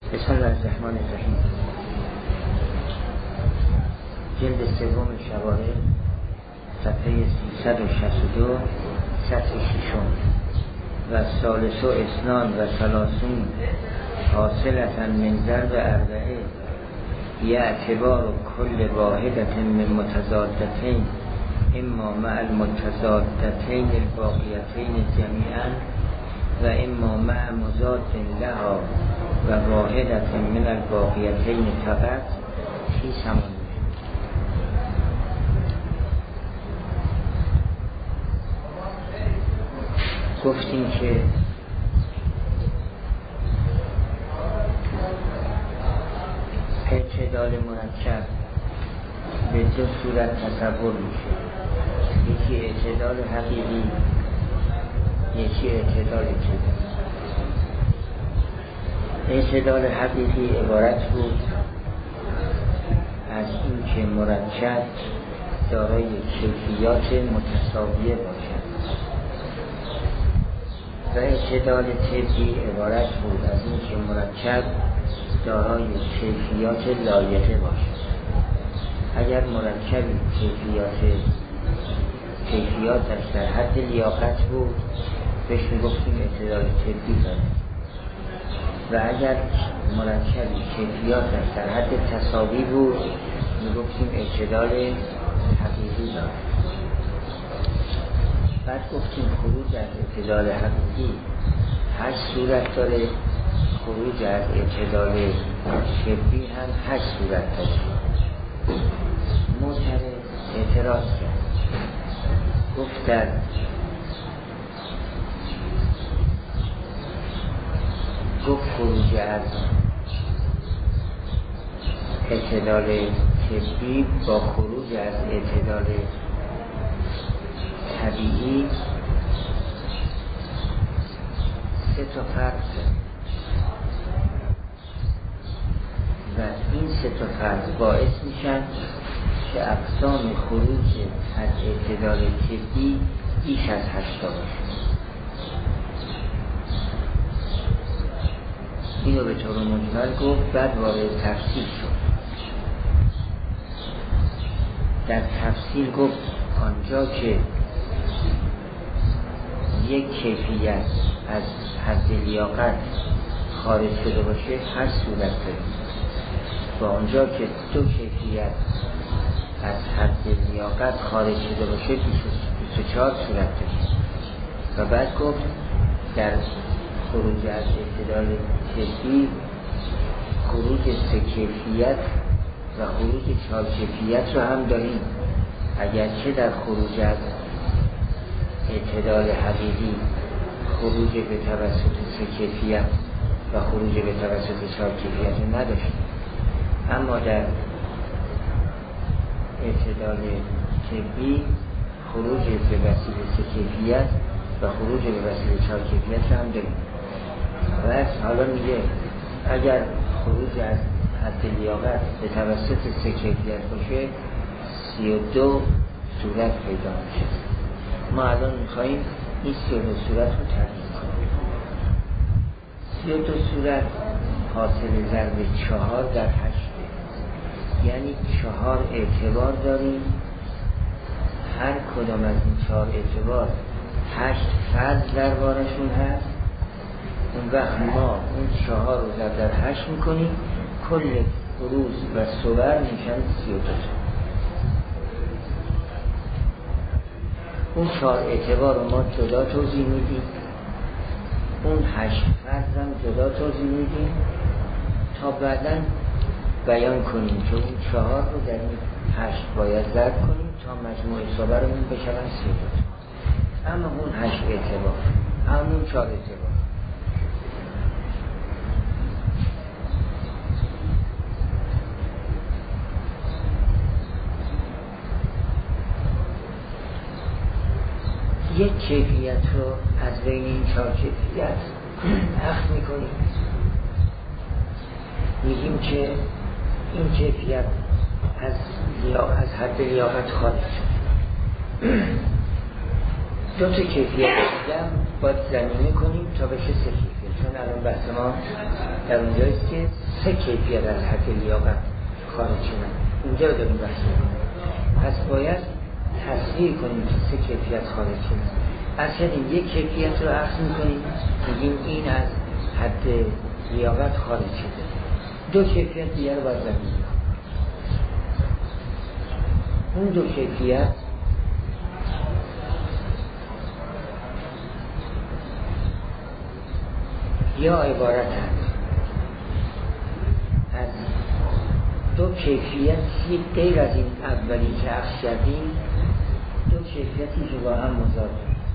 بسم الله الرحمن الرحیم. جلد سوم شوارع، صفحه 362، سطر ششم. و ثالث اثنان و ثلاثون حاصلة من ضرب اربعه باعتبار کل واحدة من متضادتین اما مع المتضادتین الباقیتین جمیعا و اما مع مضاد لها و واحدة من الباقیتین فقط فی ثمانیه. گفتیم که اعتدال مرکب به دو صورت تصور میشه، یکی اعتدال حقیقی، یکی اعتدال جدی. اعتدال حقیقی عبارت بود از این که مرکب دارای کیفیات متساویه باشد و اعتدال طبی عبارت بود از این که مرکب دارای کیفیات لایقه باشد. اگر مرکبی کیفیاتش در حد لیاقت بود بهش میگفتیم اعتدال طبی داره، و اگر مرکبی کیفیاتش در حد تساوی بود میگفتیم اعتدال حقیقی داره. بعد گفتیم خروج از اعتدال حقیقی 8 صورت داره، خروج از اعتدال طبی هم 8 صورت داره. معترض اعتراض کرد، گفت در خروج از اعتدال طبی با خروج از اعتدال طبیعی 3 تا فرق و این 3 تا فرق باعث میشن که اقسام خروج از اعتدال طبی بیش از 8 تا باشه. اینو به طور مجمل گفت، بعد وارد تفصیل شد. در تفصیل گفت آنجا که یک کیفیت از حد لیاقت خارج شده باشه 8 صورت داره، و آنجا که 2 کیفیت از حد لیاقت خارج شده باشه 24 صورت داره. و بعد گفت در خروج از اعتدال طبی خروج 3 کیفیت و خروج 4 کیفیت رو هم داریم. اگرچه در خروج از اعتدال حقیقی خروج به توسط 3 کیفیت و خروج به توسط 4 کیفیت رو نداشتیم، اما در اعتدال طبی خروج به وسیله 3 کیفیت و خروج به وسیله 4 کیفیت رو هم داریم. و حالا میگه اگر خروج از حد لیاقت به توسط 3 کیفیت باشه 32 صورت پیدا میشه. ما الان میخواییم این 32 صورت رو ترکیب کنیم. 32 صورت حاصل ضرب 4 در 8، یعنی 4 اعتبار داریم. هر کدام از این 4 اعتبار 8 فرض دربارشون هست. اون وقت ما اون 4 رو ضرب در 8 میکنیم، کل فروض و صور میشن 32. اون 4 اعتبار رو ما جدا توضیح میدیم، اون 8 فرض هم جدا توضیح میدیم تا بعداً بیان کنیم که اون 4 رو در این 8 باید ضرب کنیم تا مجموع صورمون بشن 32. اما اون 8 اعتبار، همون 4 اعتبار. یک کیفیت رو از بین این 4 کیفیت اخذ میکنیم، میگیم که این کیفیت از حد لیاقت خارج شد. 2 تا کیفیت دیگه باید زمینه کنیم تا بشه 3 کیفیت. چون الان بحث ما در اونجایست که 3 کیفیت از حد لیاقت خارج شدن، اونجا رو داریم بحث میکنیم. پس باید تصویر کنیم که 3 کیفیت خارج شدن. از کردیم یک کیفیت رو اخذ میکنیم، میگیم این از حد لیاقت خارج شده. 2 کیفیت دیگر رو باید زمین. اون 2 کیفیت یا عبارت هست از 2 کیفیتی غیر از این اولی که اخذ کردیم، 2 کیفیتی که با هم مضاد.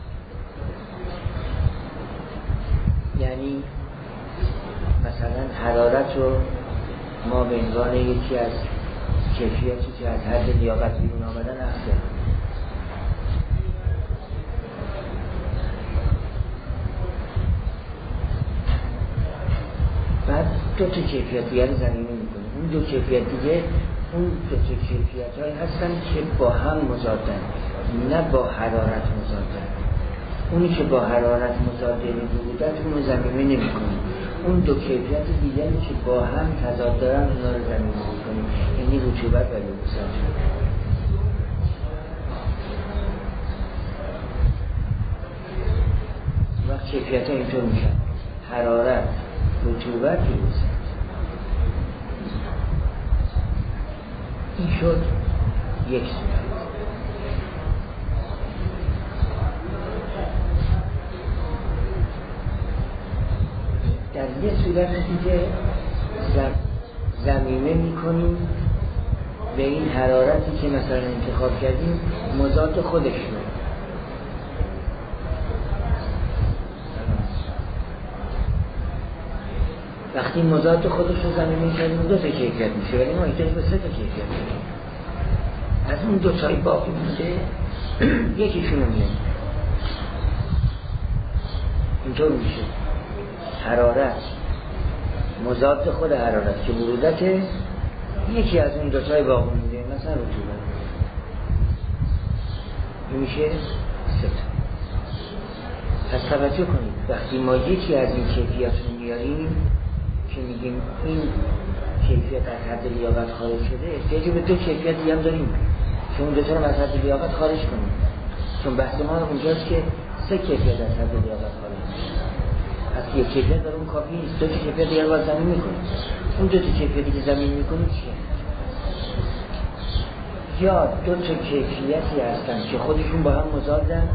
یعنی مثلا حرارت رو ما به عنوان یکی از کیفیتی که از حد لیاقت بیرون آمدن اخذ کردیم. بعد 2 کیفیت دیگر رو زمینه میکنیم. اون 2 کیفیت دیگه اون 2 کیفیت هایی هستن که با هم مضادن، نه با حرارت مضادن. اونی که با حرارت مضاده بودت اون رو زمینه نمی کنیم. اون 2 کیفیت دیگری که با هم تضاد دارن اونا رو زمینه میکنیم، یعنی رطوبت و یبوست. وقت کیفیت ها اینطور میشن: حرارت، رطوبت، یبوست. این شد یک صورت. در یه صورت دیگه ضمیمه میکنیم به این حرارتی که مثلا انتخاب کردیم مضاد خودش رو. وقتی مضاد خودش رو ضمیمه کردیم 2 کیفیت میشه، ولی ما احتیاج به 3 کیفیت داریم. از اون 2 تای باقی میشه یکیشون رو میگیم. اینطور میشه: حرارت مضاد خود حرارت که برودته، یکی از اون 2 تای باقی میده، مثلا رطوبت. این میشه 3 تا. پس توجه کنید وقتی ما یکی از این کیفیت رو میاریم که میگیم این کیفیت از حد لیاقت خارج شده، احتیاج به 2 کیفیت دیگه هم داریم که اون 2 تا رو از حد لیاقت خارج کنیم. چون بحث ما اونجاست که 3 کیفیت از حد لیاقت خارج شده. پس یک کیفیت داره اون کافی نیست، 2 کیفیت دیگر باید زمین میکنیم. اون 2 کیفیتی که زمین میکنیم چیه؟ یا 2 کیفیتی هستن که خودشون با هم مضادن،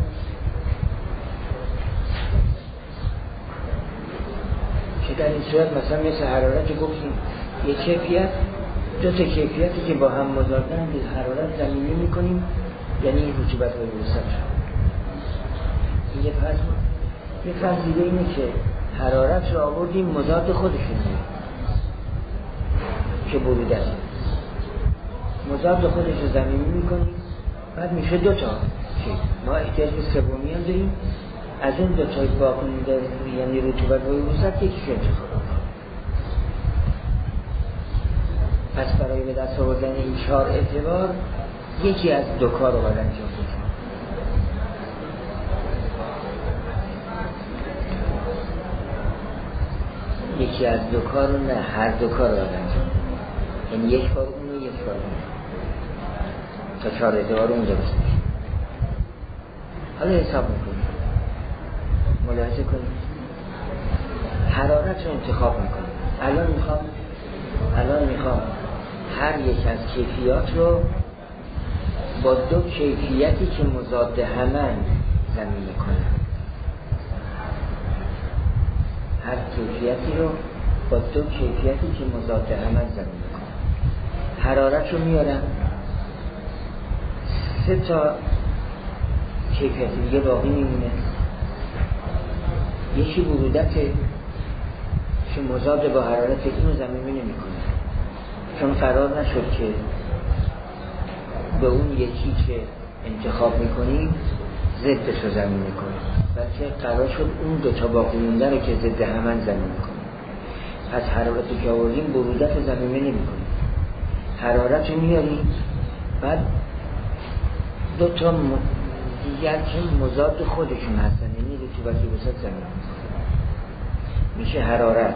که در این صورت مثلا مثل حرارت که گفتیم یک کیفیت، 2 کیفیتی که با هم مضادن به حرارت زمینی میکنیم، یعنی رطوبت و یبوست. یه فرض دیگه اینه که حرارت رو آوردیم مضاد خودشون که بروده است، مضاد خودش رو زمینی میکنیم، بعد میشه 2 تا. ما احتیاج به سومی هم داریم، از اون 2 تای باقی مونده یعنی رطوبت و یبوست یکیشو انتخاب. پس برای به دست آوردن این 4 اعتبار یکی از 2 کار رو باید انجام بدیم. یکی از 2 کار رو نه، هر 2 کار رو باید انجام بدیم. یعنی یک بار اون و یک بار اون تا 4 اعتبار اون درست میشه. حالا حساب میکنیم، ملاحظه کنیم حرارت رو انتخاب میکنیم. الان میخوام هر یک از کیفیات رو با 2 کیفیتی که مضاد همن زمینه کنم. هر کیفیتی رو با 2 کیفیتی که مضاد همن زمینه کنم. حرارت رو میارم، 3 تا کیفیت دیگه باقی میمونه. یکی برودته که مضاد با حرارت اینو زمینه نمی‌کنه، چون قرار نشد که به اون یکی که انتخاب میکنیم ضدش رو زمینه کنیم، بلکه قرار شد اون 2 تا باقی مونده رو که ضد همن زمینه کنیم. پس حرارتی که آوردیم برودت رو زمینه نمی‌کنیم، حرارت رو میاریم، بعد 2 تا دیگر که مضاد خودشون هستن یعنی رطوبت و یبوست زمینه. میشه حرارت،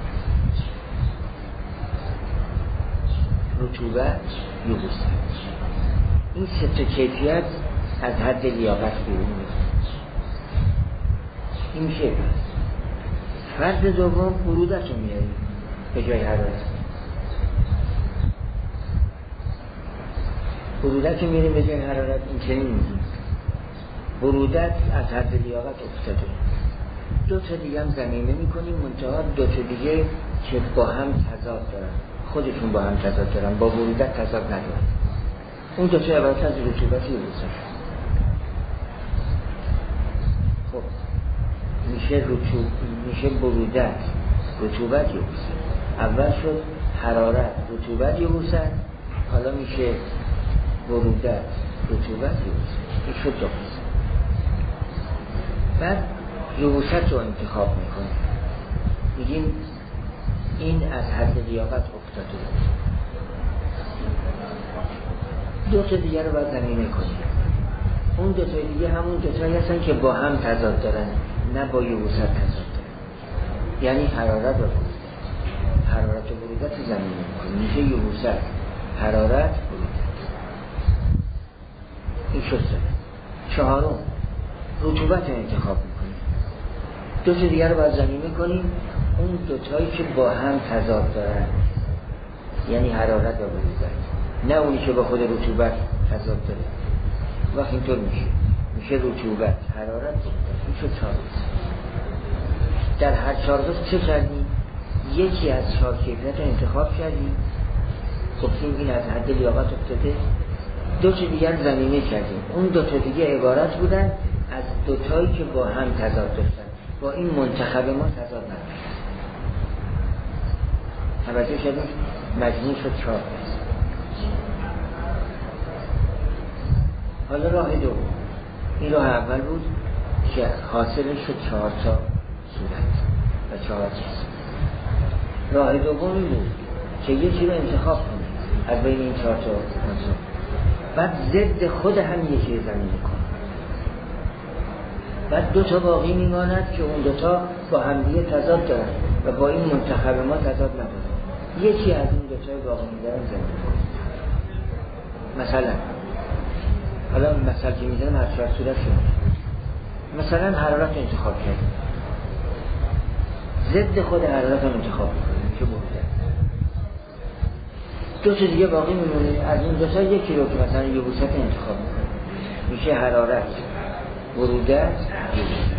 رطوبت، یبوست. این سه تا کیفیت از حد لیاقت بیرون میره. این میشه فرض دوم برودت رو میاریم به جای حرارت. برودت رو میاریم به جای حرارت. این چنین میگیم برودت از حد لیاقت افتاده. دو تا دیگه هم ضمیمه میکنیم، منتها دو تا دیگه که با هم تضاد دارن، خودشون با هم تضاد دارن، با برودت تضاد ندارن. اون دو تا عبارت از رطوبت یبوست. خب میشه برودت، رطوبت یبوست. اول شد حرارت، رطوبت یبوست، حالا میشه برودت، رطوبت یبوست. این شد دو قسم. بعد یبوست رو انتخاب میکنیم، میگیم این از حد لیاقت افتاده. دو تا دیگه رو باید ضمیمه کنیم. اون دو تا دیگه همون دو تایی هستن که با هم تضاد دارن، نه با یبوست تضاد دارن. یعنی حرارت و برودت. حرارت و برودت رو ضمیمه میکنیم، میشه یبوست، حرارت، برودت. این شد سه. چهارم رطوبت رو انتخاب میکنیم. دو تا دیگه رو باید ضمیمه کنیم، اون دو تایی که با هم تضاد دارن، یعنی حرارت و برودت، نه اونی که با خود رطوبت تضاد داره. وقت اینطور میشه رطوبت، حرارت، برودت. این شد چهار. در هر چهار چه کردیم؟ یکی از چهار کیفیت رو انتخاب کردیم، گفتیم این از حد لیاقت افتاده. دو تا دیگر ضمیمه کردیم، اون دو تا دیگه عبارت بودن از دو تایی که با هم تضاد داشتن، با این منتخب ما تضاد نداشتن. توجه شدیم؟ مجموع شد چهار. حالا راه دوم، این راه اول بود که حاصلش شد چهار تا صورت و چهار چیز. راه دوم این بود که یکی رو انتخاب کنیم از بین این چهار تا عنصر، بعد ضد خود هم یکی رو ضمیمه کنیم، بعد دو تا باقی میماند که اون دو تا با هم دیگه تضاد دارن و با این منتخب ما تضاد ندارن. یکی از این دو تای باقی می‌دارن ضمیمه کنیم. مثلا حالا مثلا که میزنم هر چهار صورت شد. مثلا حرارت انتخاب کردیم، ضد خود حرارت هم انتخاب کنیم که برودت. دو تا دیگه باقی میمونه، از این دو تا یکی رو که مثلا یبوست انتخاب کنیم، میشه حرارت، برودت، یبوست.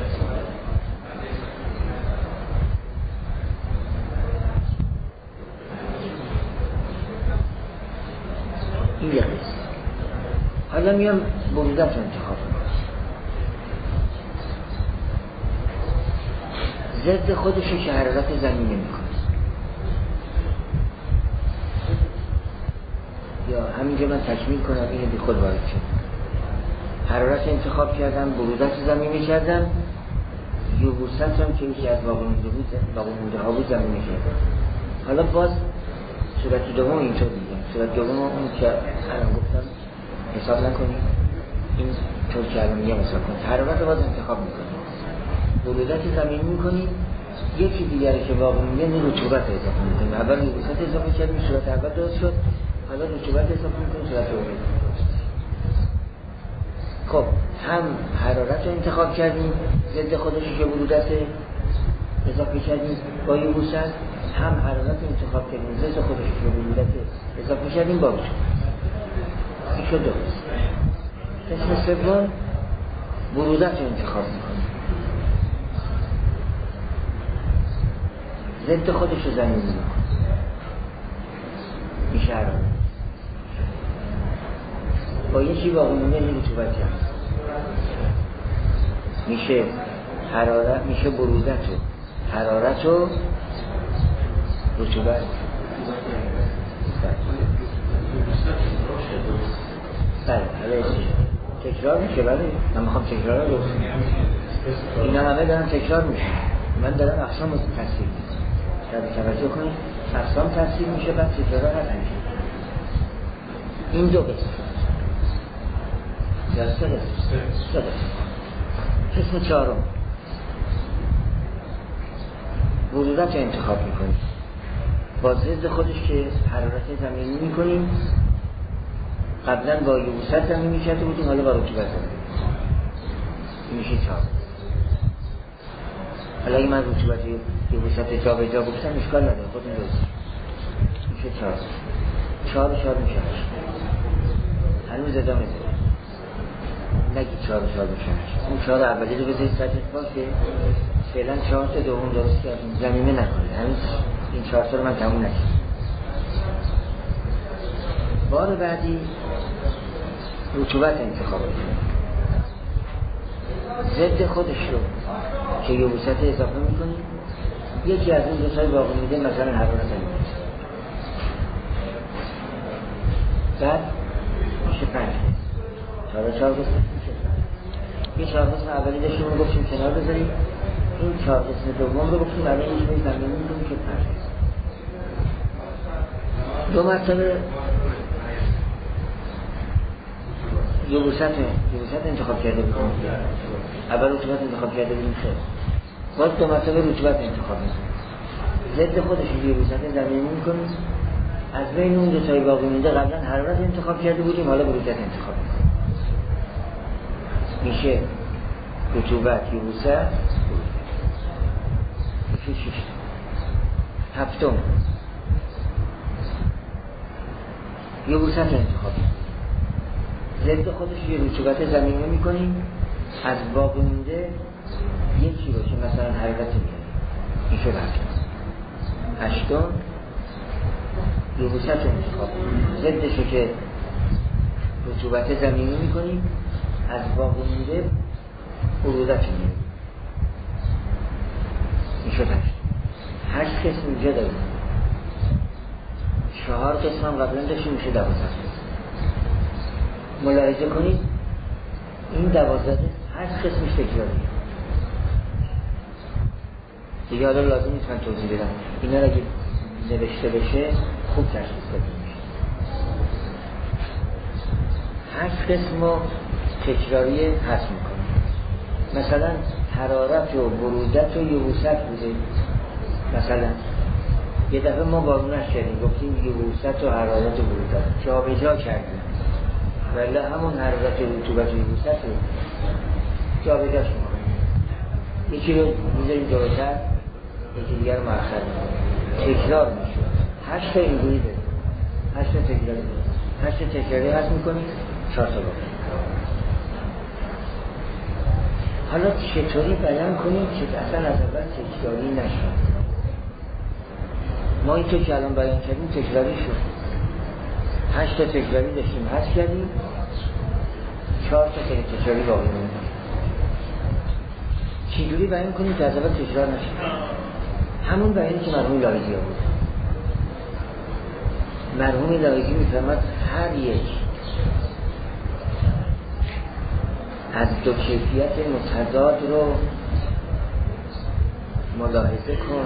این یه قسم. حالا میام برودت رو انتخاب کنم، ضد خودشو که حرارت ضمیمه میکنه، یا همینجا من تکمیل کنم اینو بی خود وارد شد. حرارت انتخاب کردم، برودت ضمیمه کردم، یبوست هم که یکی از باقی مونده ها بود ضمیمه کردم. حالا باز صورت دوم اینطور میگم، صورت دوم اون که الان گفتم حساب نکنیم، این طور که الان میگم حساب کنیم. حرارت رو باز انتخاب میکنیم، برودت ضمیمه میکنیم، یکی دیگری که باقی مونده این رطوبت اضافه میکنیم. اول یبوست اضافه کردیم، صورت اول درست شد، حالا رطوبت اضافه میکنیم، صورت دوم. خب هم حرارت رو انتخاب کردیم، ضد خودشی که برودت اضافه کردیم با یبوست، هم حرارت رو انتخاب کردیم، ضد خودشی که برودت اضافه کردیم با رطوبت. این شد دو قسم. قسم سوم برودت رو انتخاب میکنیم، ضد خودش رو ضمیمه میکنیم، میشه حرارت. با یکی باقی مونده این رطوبتی هست، میشه حرارت، میشه برودت و حرارت و رطوبت. بله تکرار میشه. بله من میخوام تکرار رو درست کنم، اینا همه دارن تکرار میشه. من دارم اقسام رو تفسیر میکنم، توجه کنید اقسام تفسیر میشه، بعد تکرار هست میشه. این دو قسم سه قسم. قسم چهارم برودت رو انتخاب میکنیم، با ضد خودش که حرارت زمینی میکنیم. قبلا با یبوست زمینی کرده بودیم، حالا با رطوبت زمینی. این میشه 4. حالا اگه من رطوبت یبوست جا به جا بگذارم اشکال نداره، خودتون درست میشه 4. 4 میشه 8. هنوز ادامه داره، نگی 4 میشه 8. اون 4 اولی رو بذارید سطح باشه، فعلا 4 تا دوم درست کردیم، زمینه نکنید. هنوز این 4 تا رو من تموم نکردم. بار بعدی رطوبت انتخاب کنید، ضد خودش رو که یبوست اضافه میکنیم. یکی از این دوتای باقی میده، مثلا حرارت زمینی. بعد میشه 5. 4 قسم میشه 5. یه 4 قسم اولی داشتیم رو گفتیم کنار بذاریم، این 4 قسم دوم رو گفتیم برای این شوی زمینی میکنیم که 5. 2 مرتبه یبوست انتخاب کرده بودیم. اول رطوبت انتخاب کرده بودیم، باز 2 مرتبه رطوبت انتخاب میکنیم، ضد خودش یبوست زمینی میکنیم. از بین اون دو تای باقی مونده قبلا حرارت انتخاب کرده بودیم، حالا برودت انتخاب میکنیم. میشه رطوبت یبوست میشه 6. 7 یبوست انتخاب میکنیم، ضد خودش یه رطوبت زمینی میکنیم. از باقی مونده یکی رو که مثلا حرارت میاره، این شد 8. 8 یبوست انتخاب میکنیم، ضدش رو که رطوبت زمینی میکنیم. از باقی مونده برودت میاره، این شد 8. 8 قسم اینجا داریم، 4 قسم هم قبلا داشتیم، میشه 12. ملاحظه کنید این 12 8 قسمش تکراریه. دیگه حالا لازم نیست من توضیح بدم، اینا را اگه نوشته بشه خوب تشخیص داده میشه. 8 قسم رو تکراری حذف میکنیم. مثلا حرارت و برودت و یبوست بوده، مثلا یه دفعه ما بارونش کردیم، گفتیم یبوست و حرارت و برودت جا به جا کردیم، ولی همون حرارت و رطوبت و یبوست رو جا به جاش میکنیم. یکی رو میذاریم جلوتر، یکی دیگر رو مؤخر میکنیم، تکرار میشه. 8 تا اینجوری داریم، 8 تا تکراری داریم. 8 تا تکراری حذف میکنیم، 4 تا باقی. حالا چطوری بیان کنیم که اصلا از اول تکراری نشد؟ ما این که الان بیان کردیم تکراری شد. 8 تا تکراری داشتیم حذف کردیم، 4 تا تکراری باقی مونده. چجوری بیان کنیم که از اول تکرار نشد؟ همون بیانی که مرحوم لاحیزی بود. مرحوم لاحیزی میفرماد هر یک از دو کیفیت متضاد رو ملاحظه کن،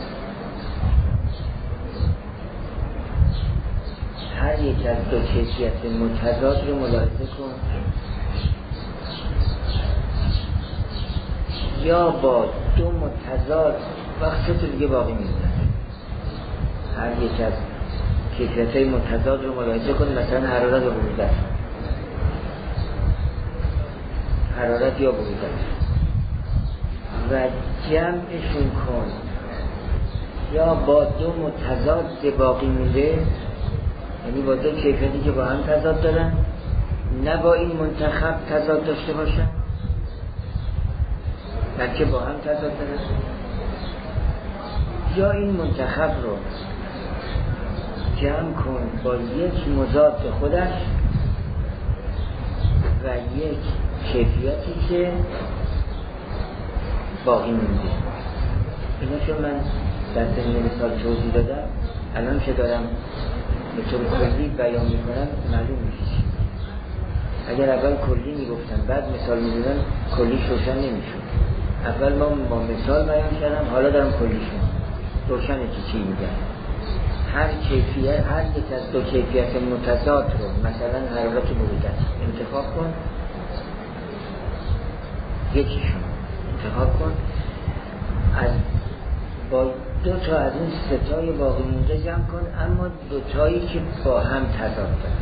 هر یک از دو کیفیت متضاد رو ملاحظه کن یا با دو متضاد وقت تو دیگه باقی میمونه. هر یک از کیفیت‌های متضاد رو ملاحظه کن، مثلا حرارت و برودت، حرارت یا برودت، و جمعشون کن یا با دو متضاد باقی مونده، یعنی با دو کیفیتی که با هم تضاد دارن، نه با این منتخب تضاد داشته باشن بلکه با هم تضاد دارن، یا این منتخب رو جمع کن با یک مضاد خودش و یک کیفیتی که باقی مونده. اینا چون من در ضمن مثال توضیح دادم، الان که دارم به طور کلی بیان میکنم معلوم میشه. اگر اول کلی میگفتم بعد مثال میدادم کلیش روشن نمیشد. اول ما با مثال بیان کردم، حالا دارم کلیشون روشنه که چی میگم. هر کیفیت، هر یک از دو کیفیت متضاد رو، مثلا حرارت و برودت انتخاب کن، یکیشون انتخاب کن، از با 2 تا از این 3 تای باقی مونده جمع کن، اما 2 تایی که با هم تضاد دارن.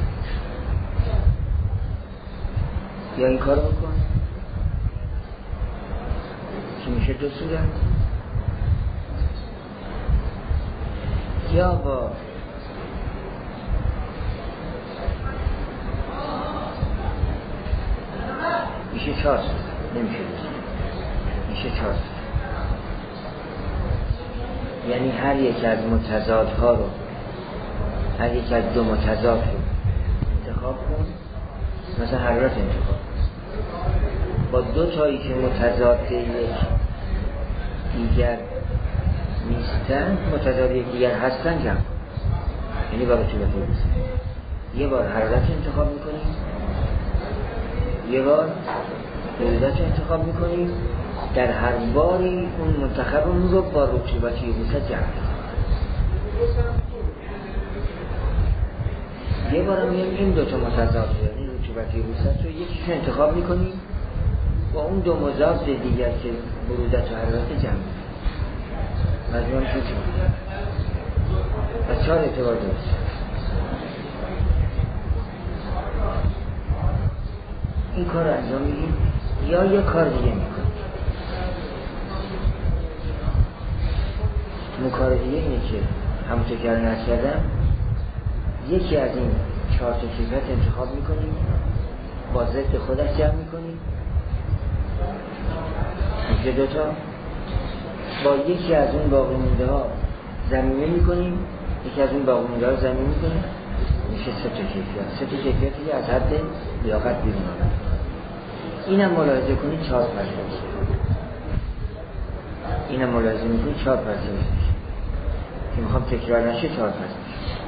یا این کارو بکن که میشه 2 صورت، یا با میشه 4 صورت، نمیشه 2 صورت، میشه 4 صورت. یعنی هر یک از متضادها رو، هر یک از 2 متضاد رو انتخاب کن، مثلا حرارت انتخاب با 2 تایی که متضاد یک دیگر نیستن، متضاد یک دیگر هستن جمع کن. یعنی با رطوبت برسن. یه بار حرارت انتخاب میکنیم، یه بار برودت انتخاب میکنیم، در هر باری اون منتخبمون رو با رطوبتی برسن جمع کن. یه بار میگیم این 2 تا متضاد، یعنی رطوبتی برسن رو یکیش انتخاب میکنیم با اون 2 مضاد دیگر که برودت و حرارت جمع کن. مجموعه شد و 4 اعتبار درست. این کار رو انجام میدیم یا یه کار دیگه میکنیم. اون کار دیگه اینه که همونطور که الان عرض کردم، یکی از این 4 تا کیفیت انتخاب میکنیم، با ضد خودش جمع میکنیم، میشه 2 تا. با یکی از اون باقی مونده ها ضمیمه میکنیم، یکی از اون باقی مونده ها ضمیمه میکنیم، میشه 3 تا کیفیت. 3 تا کیفیتی از حد لیاقت بیرون آمد. اینم ملاحظه کنید 4 پرسش. اینم ملاحظه میکنید 4 پرسش میشه که میخوام تکرار نشه 4 پرسش.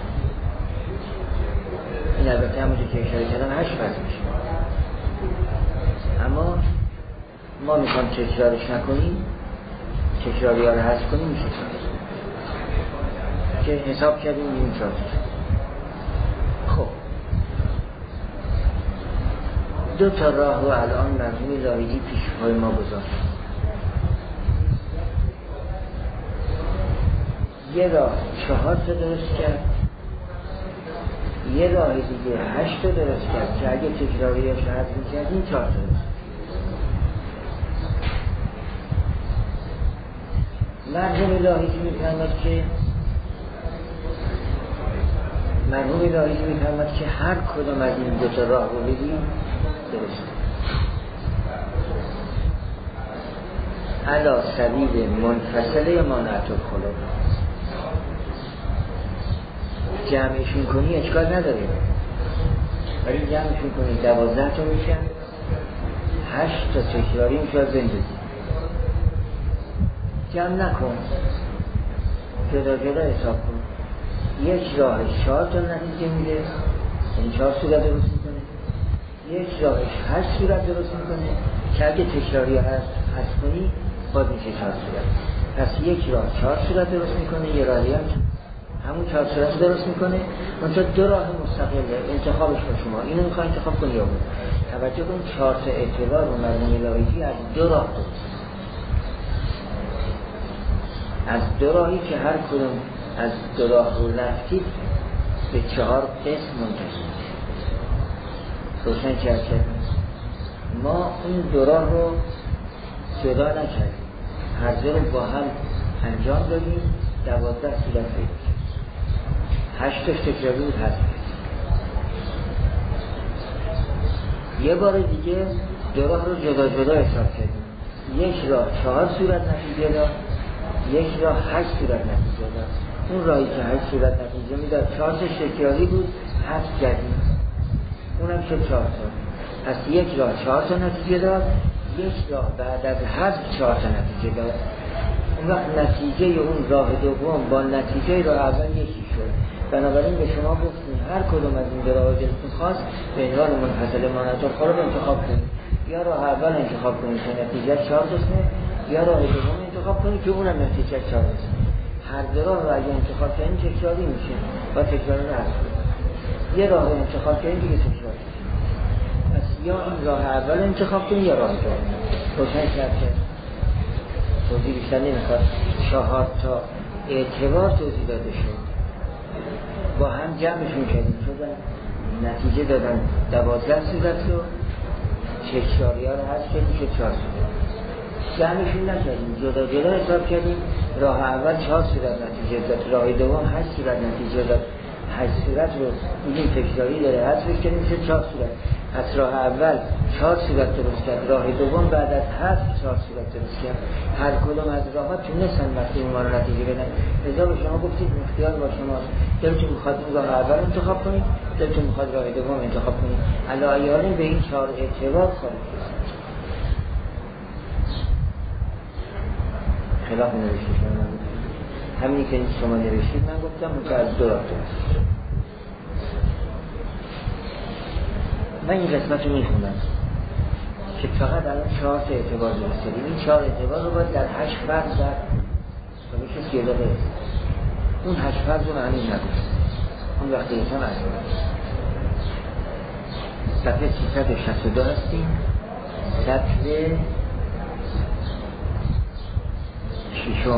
این البته همونجور که اشاره کردم 8 پرسش میشه، اما ما میخوام تکرارش نکنیم، تکراری ها رو حذف کنیم، میشه 4 که حساب کردیم این 4. خب 2 تا راه رو الان مرحوم لاهیجی پیش پای ما گذاشت. یه راه 4 تا درست کرد، یه راه دیگه 8 تا درست کرد که اگه تکراری ها رو حذف می‌کردیم 4 تا درست. مرحوم لاهیجی می‌فرماد که هر کدام از این 2 تا راه رو بگیم درست علا سبیل منفصله مانعت الخلق. جمعشون کنی اشکال نداره، ولی جمعشون کنی 12 تا میشن، 8 تا تکراری میشه زندگی. جمع نکن، جدا جدا حساب کن. یک راهش 4 تا نتیجه میده، این 4 صورت درست میکنه. یک راهش 8 صورت درست میکنه که اگه تکراری هست کنی باز میشه 4 صورت. پس یک راه 4 صورت درست میکنه، یه راهی هم همون 4 صورت درست میکنه. منتها 2 راه مستقله، انتخابش با شما. اینو میخوای انتخاب کنی یا بود. توجه کن 4 تا اعتبار و مرحوم لاهیجی از 2 راه درست، از 2 راهی که هر کدوم از 2 راه رو رفتید به 4 قسم منتقل. روشن کرد ما این 2 راه رو جدا نکردیم، هر 2 رو با هم انجام دادیم، 12 صورت پیدا کرد. 8 تاش تکراری بود، هست. یه بار دیگه 2 راه رو جدا جدا حساب کردیم. یک راه 4 صورت نتیجه داد، یک راه 8 صورت نتیجه داد. اون راهی که 8 صورت نتیجه میداد 4 تاش تکراری بود، حذف کردیم، اونم شد 4 تا. پس یک راه 4 تا نتیجه داد، یک راه بعد از حذف 4 تا نتیجه داد. اون وقت نتیجه اون راه دوم با نتیجه راه اول یکی شد. بنابراین به شما گفتیم هر کدوم از این 2 راه دلتون خواست به عنوان منفصل مانعت الخلق انتخاب کنید. یا راه اول انتخاب کنید که نتیجه 4 قسمه، یا راه دوم انتخاب کنید که اونم نتیجه 4 قسمه. هر 2 راه رو اگه انتخاب کنید تکراری میشه و تکرار رو حذف کنید. یه راه رو انتخاب کنید دیگه تکرار میشه. پس یا این راه اول انتخاب کنید یا راه دوم. روشن کرد که توضیح بیشتر نمیخواد. 4 تا اعتبار توضیح داده شد، با هم جمعشون کردیم شدن نتیجه دادن 12 صورت رو، تکراری‌ها رو حذف کردیم که 4 صورت جمعشون نکردیم، جدا جدا حساب کردیم. راه اول 4 صورت نتیجه داد، راه دوم 8 صورت نتیجه داد. 8 صورت رو دیدیم تکراری داره حذفش کردیم میشه 4 صورت. پس راه اول 4 صورت درست کرد، راه دوم بعد از حذف 4 صورت درست کرد. هر کدوم از راه‌ها تونستن وقتی ما رو نتیجه بدن. لذا به شما گفتید اختیار با شماست، دلتون میخواد راه اول انتخاب کنید، دلتون میخواد راه دوم انتخاب کنید. علایاله به این 4 اعتبار خواهید خلاف نوشتید. همینی که شما نوشتید من گفتم متعدد دو رابطه است. من این قسمت رو میخونم که فقط الان 4 اعتبار درستیم. این 4 اعتبار رو باید در 8 فرض در میشه 30 دقیقه. اون 8 فرض رو معنی نگفت، اون وقتی ایتم از صفحه 362 هستیم، صفحه 6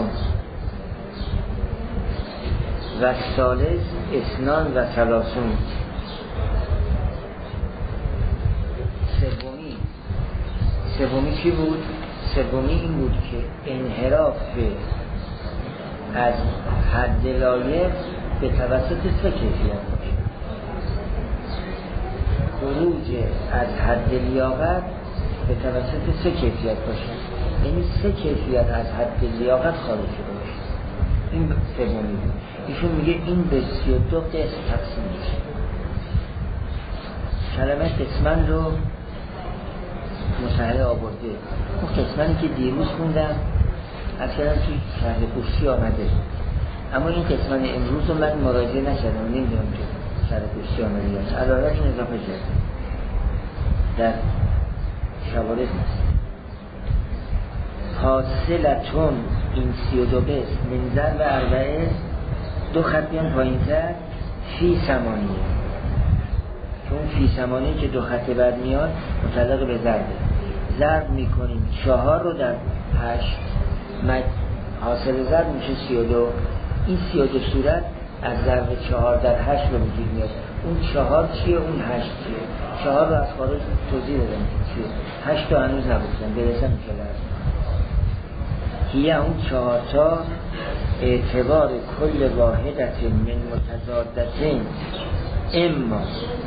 و ثالث اثنان و ثلاثون. سومی چی بود؟ سومی این بود که انحراف از حد لایق به توسط 3 کیفیت باشه. خروج از حد لیاقت به توسط 3 کیفیت باشه، یعنی 3 کیفیت از حد لیاقت خارج شده باشه. این سومی بود. ایشون میگه این به 32 قسم تقسیم میشه. کلمه قسمن رو مصحح آورده. اون قسمنی که دیروز خوندم اصلا توی شرح قرصی آمده، اما این قسمن امروز رو من مراجعه نکردم، نمیدونم که شرح قرصی آمده یا نه. علایه‌شون اضافه کرد در شوارد نیست. حاصلتون این 32 قسم منزل و اربعه 2 خط بیان پایین تر فی ثمانیه، چون فی ثمانیه که 2 خط بعد میاد مطلق به ضرب میکنیم 4 رو در 8، حاصل ضرب میشه 32. این 32 صورت از ضرب 4 در 8 به وجود میاد. اون 4 چیه؟ اون 8 چیه؟ 4 رو از خارج توضیح دادم چیه، 8 تا هنوز نگفتم، برسم که لازم هیه اون 4 تا اعتبار کل واحدت من متضادتین اما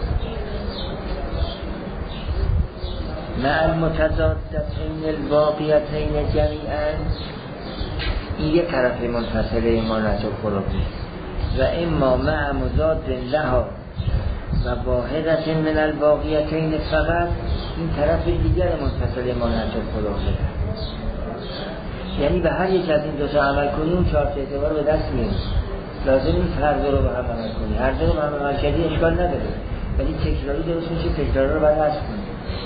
مع المتضادتین الباقیتین جمیعا. این یک طرف منفصله امانت و خلقی و اما مع مضاد لها و واحدت من الباقیتین فقط، این طرف دیگر منفصله امانت و خلقی. یعنی به هر یک از این 2 تا عمل کنی اون 4 تا اعتبار به دست میاری. لازم نیست هر دو رو به هم عمل کنی، هر دو رو به هم عمل کردی اشکال نداره، ولی تکراری درست میشه، تکراری رو باید حذف کنی.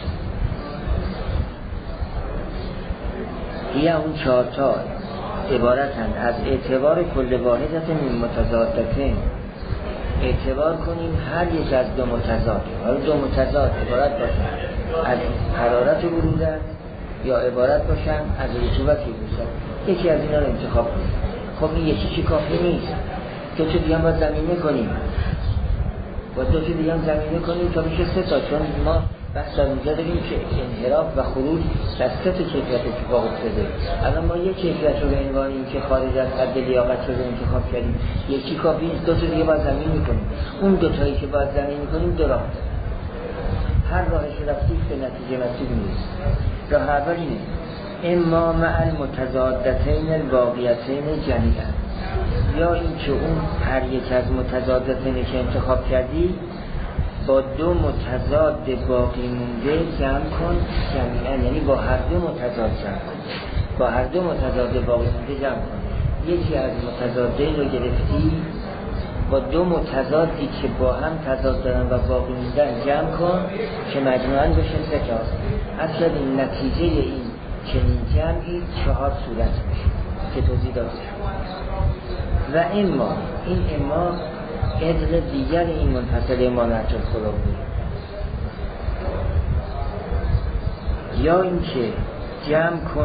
یا اون 4 تا عبارتن از اعتبار کل واحدت من متضادتین. اعتبار کنیم هر یک از 2 متضاد، حالا 2 متضاد عبارت باشن از حرارت و برودت یا عبارت باشن از رطوبت و یبوست. یکی از اینا رو انتخاب کنیم. خب این یکی کافی نیست، 2 تا دیگه هم باید زمینه کنیم، با 2 تا دیگه هم زمینه کنیم تا بشه 3 تا، چون ما بحث اینجا داریم که انحراف و خروج در 3 تا کیفیت اتفاق افتاده. الان ما یک کیفیت رو به عنوان این که خارج از حد لیاقت رو انتخاب کردیم، یکی کافی نیست، 2 تا دیگه باید زمین میکنیم. اون 2 تایی که باید زمین میکنیم 2 راه داره، هر راهش رفتید به نتیجه رسید نیست. راه اول اینه اما مع المتضادتین الباقیتین جمیعا، یا این که اون هر یک از متضادتینی که انتخاب کردی با 2 متضاد باقی مونده جمع کن جمیعا، یعنی با هر 2 متضاد جمع کن، با هر 2 متضاد باقی مونده جمع کن. یکی از متضادین رو گرفتی با 2 متضادی که با هم تضاد دارن و باقی موندن جمع کن که مجموعاً بشه 3 تا. اصلا این نتیجه این چنین جمعی 4 صورت میشه که توضیح داده شد. و اما این اما عدل دیگر این منفصل امانت الخلقی، یا این که جمع کن اون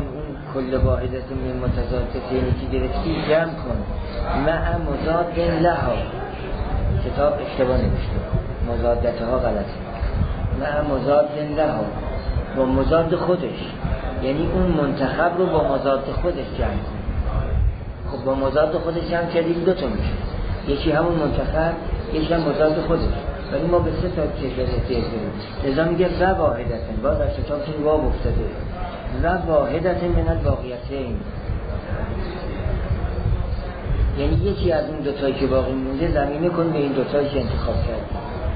کل واحدت من متضادتین که گرفتی جمع کن مع مضاد لها. کتاب اشتباه نوشته، مضادتها غلطه. مع مضاد لها، با مضاد خودش، یعنی اون منتخب رو با مضاد خودش جمع کن. خب با مضاد خودش جمع کردیم دو تا میشه، یکی همون منتخب، یکی هم مضاد خودش، ولی ما به سه تا کیفیت احتیاج داریم. لذا میگه و واحدتن، باز در کتابتون واو افتاده، و واحدتن من الباقیتین، یعنی یکی از اون دوتایی که باقی مونده ضمیمه کن به این دوتایی که انتخاب کردی.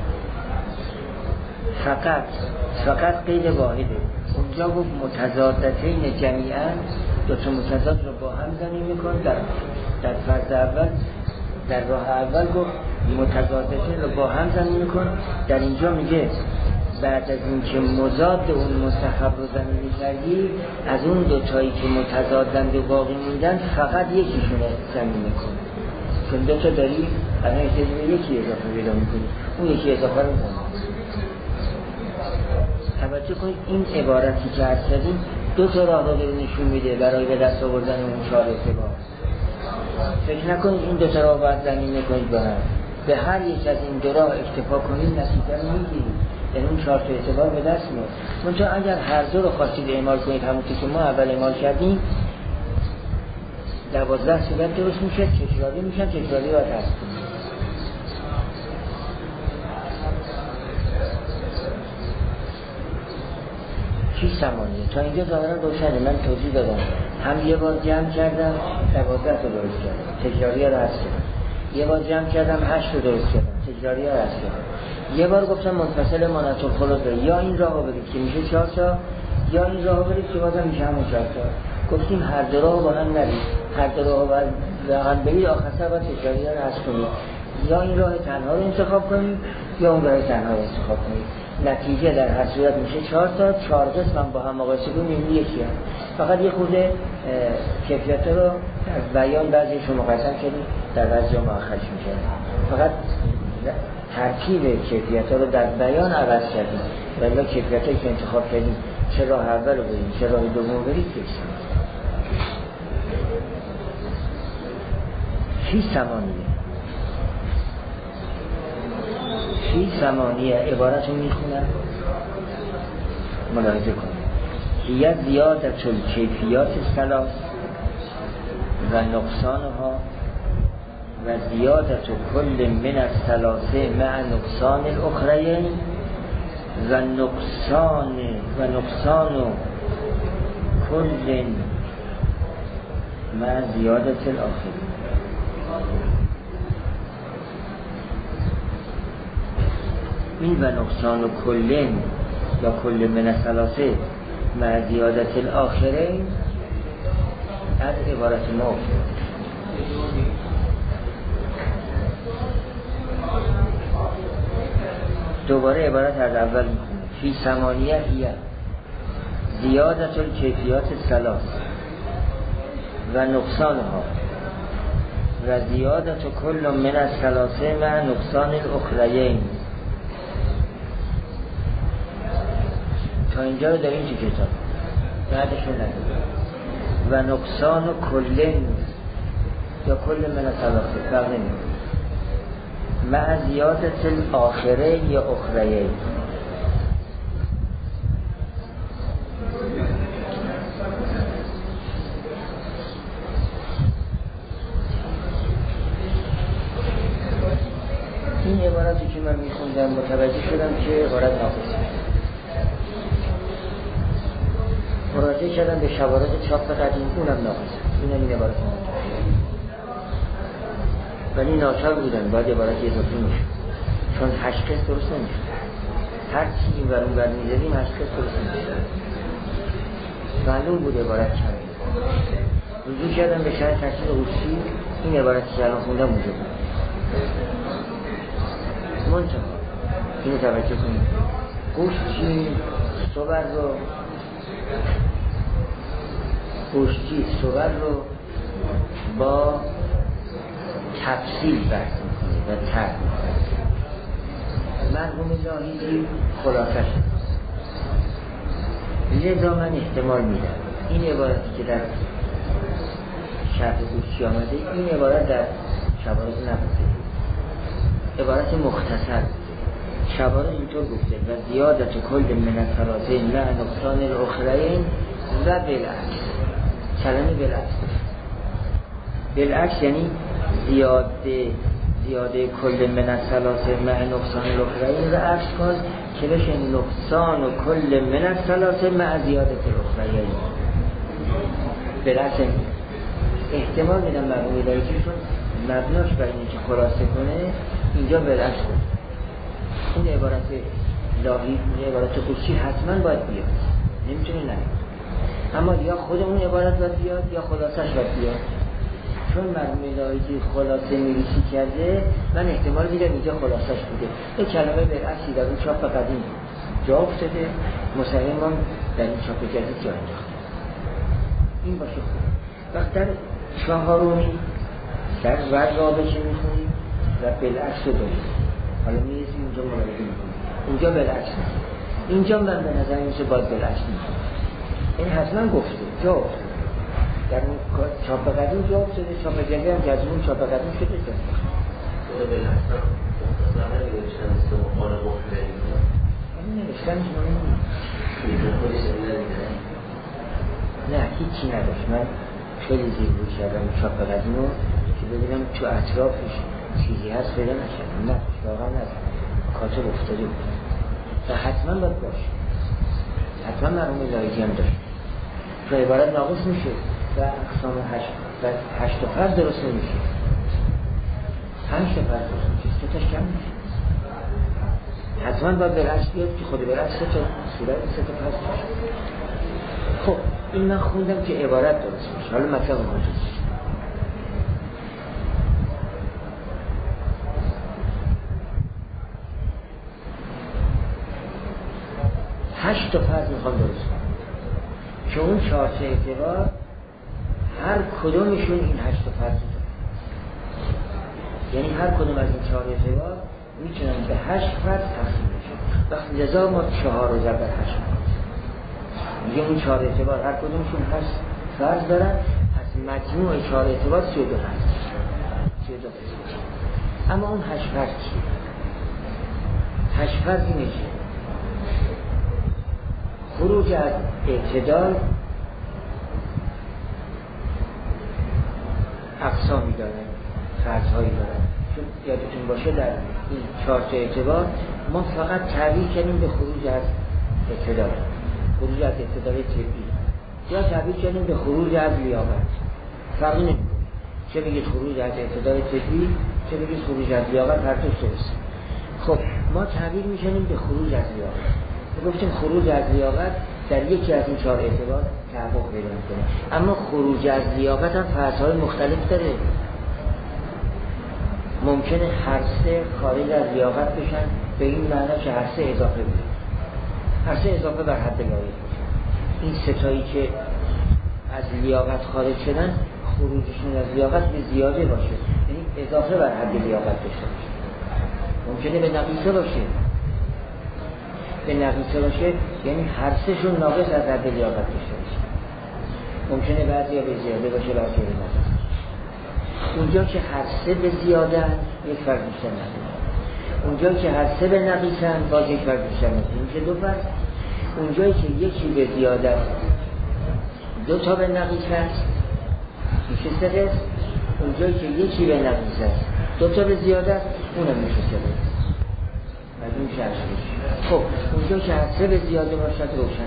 فقط قید واحده. اونجا گفت متضادتین جمیعا، دوتا متضاد رو با هم ضمیمه کن. در فرض اول، در راه اول گفت متضادتین رو با هم ضمیمه کن. در اینجا میگه بعد از این که مضاد اون منتخب رو ضمیمه کردی، از اون دوتایی که متضادند و باقی موندن فقط یکیشون رو ضمیمه کن. چون دوتا داری، الان احتیاج به یکی اضافه پیدا میکنی، اون یکی اضافه رو مونده. توجه کنید این عبارتی که عرض کردیم دو تا راه رو نشون میده برای به دست آوردن اون چهار اعتبار. فکر نکنید این دو تا راه باید ضمیمه کنید با هم، به هر یک از این دو راه اکتفا کنید نتیجه رو میگیرید، یعنی اون چهار تا اعتبار به دست میاد. منتها اگر هر دو رو خواستید اعمال کنید همونطور که ما اول اعمال کردیم 12 صورت درست میشه، تکراری میشن، تکراری رو حذف کنید. چی ثمانیه؟ تا اینجا ظاهرا روشنه، من توضیح دادم. هم یه بار جمع کردم 12 رو درست کردم، تکراری رو حذف کردم. یه بار جمع کردم 8 رو درست کردم، تکراری رو حذف کردم. یه بار گفتم منفصل مناطق خلاصه، یا این راهو برید که میشه 4 تا، یا این راهو برید که بازم میشه همون 4 تا. گفتیم هر دو راهو با هم نرید، هر دو راهو با هم برید، آخر سر باید تکراری رو حذف کنید. یا این راه تنها رو انتخاب کنید یا اون راه تنها رو انتخاب کنید. نتیجه در هر صورت میشه 4 تا. 4 قسم هم با هم مقایسه کنیم یکی هم. فقط یه خورده کیفیت رو در بیان بعضیش رو مقایسه کردیم، در بعضی ها مؤخرش میشه. فقط ترکیب کیفیت رو در بیان عوض کردیم، ولی کیفیت که انتخاب کردیم چه راه اول رو بریم چه راه دوم برید کشیم. فی ثمانیه عبارت رو میخونم ملاحظه کنید. هی زیادت الکیفیات الثلاث و نقصانها و زیادت کل من الثلاثه مع نقصان الاخرین و نقصان کل مع زیادت الاخرین. این و نقصان و کلن یا کل من الثلاثه مع زیادت الاخرین از عبارت ما افتاد. دوباره عبارت از اول میخونیم. فی ثمانیه هی زیادت الکیفیات الثلاث و نقصانها و زیادت کل من الثلاثه مع نقصان الاخرین. تا اینجا رو داریم چی کتاب بعدش رو نداریم. و نقصان کلن یا کل من الثلاثه فرق نمی‌کنه مع زیادت الاخره یا اخرین. این عبارتی که من میخوندم متوجه شدم که عبارت ناقصه. مراجعه کردم به شواهد چاپ قدیم، اونم ناقصه. این عبارت ناقصه ولی ناچار بودن باید عبارت اضافه میشه، چون 8 قسط درست نمیشه. هر چی این ور اون ور میدادیم 8 قسط درست نمیشه. معلوم بود عبارت چند. رجوع کردم به شرح تفسیر قدسی، این عبارتی که الان خوندم اونجا بود. منتها اینو توجه کنید، گوشتی صور رو با تفصیل بحث میکنه و ترک میکنه. مرحوم زاهدی خلاصش لذا من احتمال میدم این عبارتی که در شرح قوسی آمده این عبارت در شواهد نبوده، عبارت مختصر. شواهد اینطور گفته و زیادت کل من الثلاثین مع نقصان الاخرین و بالعکس. کلمه بالعکس یعنی زیاده کل من الثلاثه مع نقصان الاخرین و عکس کن که بشه نقصان و کل من الثلاثه مع زیادت الاخرین. بالعکس احتمال میدم مرحوم الهی‌چون مبناش بر اینه که خلاصه کنه اینجا بالعکس کن. این عبارت لاهی، این عبارت قدسی حتما باید بیاد، نمیتونه نه. اما یا خود اون عبارت باید بیاد یا خلاصش باید بیاد. چون مرحوم الهی خلاصه نویسی کرده من احتمال میدم اینجا خلاصش بوده. یک کلمه بالعکسی در اون چاپ قدیم جا افتاده، مسلمان در این چاپ جدید جا انداخته. این باشه خوب. وقت در چهارمی در ورد رابطه میخونیم و بالعکس رو داریم. حالا میرسیم اونجا مراجعه میکنیم. اونجا بالعکس نیست. اینجا من به نظر میشه باید بالعکس میکنم. این حتما گفته جا افتاده. در اون چاپ قدیم جا افتاده، چاپ جدید هم که از اون چاپ قدیم شده شده. خود بالعکس هم مختصرانه نوشتن است و مقاله مختصری کنم. این نوشتن شما نمید. خودش نمیدن؟ نه هیچی نداشت. من خیلی زیرگوی کردم چاپ قدیم رو که ببینم تو اطرافش چیزی هست پیدا نکردم. نه واقعا ندارم. کاتب افتاده بود و حتما باید باشه. حتما مرحوم الهی هم داشت. تو عبارت ناقص میشه و اقسام هشت و فرد درست نمیشه. 5 تا فرد درست میشه، 3 تاش کم میشه. حتما باید بالعکس بیاد که خود بالعکس 3 تا صورت 3 تا فرد باشه. خب این من خوندم که عبارت درست میشه. حالا مطلب کجاست؟ 8 تا فرد میخوام درست کنم که اون 4 تا اعتبار هر کدومشون این 8 تا فرد داره. یعنی هر کدوم از این 4 اعتبار میتونن به 8 فرد تقسیم بشن. وقتی لذا ما 4 رو ضرب بر 8 میگه اون 4 اعتبار هر کدومشون 8 فرد دارن، پس مجموع 4 اعتبار 32 هست. 32 هست. اما اون 8 فرد چیه؟ 8 فرد میشه خروج از اعتدال اقسامی دارن، فرضهایی دارن. چون یادتون باشه در این 4 تا اعتبار ما فقط تعبیر کردیم به خروج از اعتدال، خروج از اعتدال طبی، یا تعبیر کردیم به خروج از لیاقت. فرقی نمیکنه چه بگید خروج از اعتدال طبی چه بگید خروج از لیاقت، هر دو درسته. خب ما تعبیر میکنیم به خروج از لیاقت. گفتیم خروج از لیاقت در یکی از این 4 اعتبار تحقق پیدا میکنه. اما خروج از لیاقت هم فرض‌های مختلف داره. ممکنه هر 3 خارج از لیاقت بشن به این معنی که هر 3 اضافه بشه، هر 3 اضافه بر حد لایق بشه. این 3 تایی که از لیاقت خارج شدن خروجشون از لیاقت به زیاده باشه، یعنی اضافه بر حد لیاقت داشته باشه. ممکنه به نقیصه باشه، به نقیصه باشه یعنی هر 3 شون ناقص از حد لیاقت داشته باشه. ممکنه بعضیا به زیاده باشه بعضیا به نقیصه. اونجا که هر 3 به زیاده یک فرد بیشتر نداره. اونجا که هر 3 به نقیصن باز یک فرد بیشتر نداره. میشه 2 فرد. اونجایی که یکی به زیاده 2 تا به نقیصه میشه 3 قسم. اونجایی که یکی به نقیصه 2 تا به زیاده اونم میشه 3 قسم. از اون شرش بشه. خب اونجا که هر 3 به زیاده باشد روشن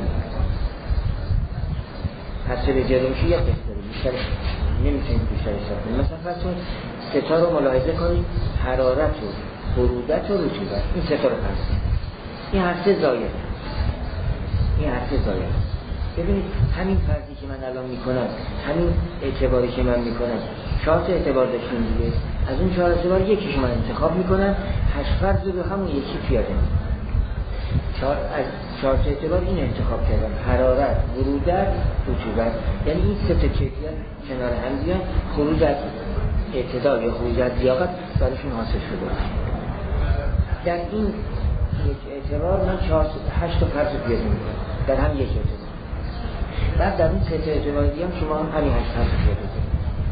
هر 3 به زیاده باشه یک قسم داره بیشتر نمیتونید بیشتر حساب کنید. مثلا فرض کنید 3 تا رو ملاحظه کنید، حرارت و برودت و رطوبت، این 3 تا رو فرض کنید. این هر 3 زایده، این هر 3 زایده. ببینید همین فرضی که من الان میکنم، همین اعتباری که من میکنم 4 تا اعتبار داشتیم دیگه. از اون 4 اعتبار یکیش من انتخاب میکنم، 8 فرض رو همون یکی پیاده میکنم. از 4 تا اعتبار این انتخاب کردم، حرارت، برودت، رطوبت. یعنی این 3 تا کیفیت کنار هم بیان خروج از اعتدال یا خروج از لیاقت براشون حاصل شده. در این یک اعتبار من 8 تا فرض رو پیاده میکنم در هم یک اعتبار. بعد در این سه تا اعتبار دیگه هم شما همین 8 هم پیدا کنید.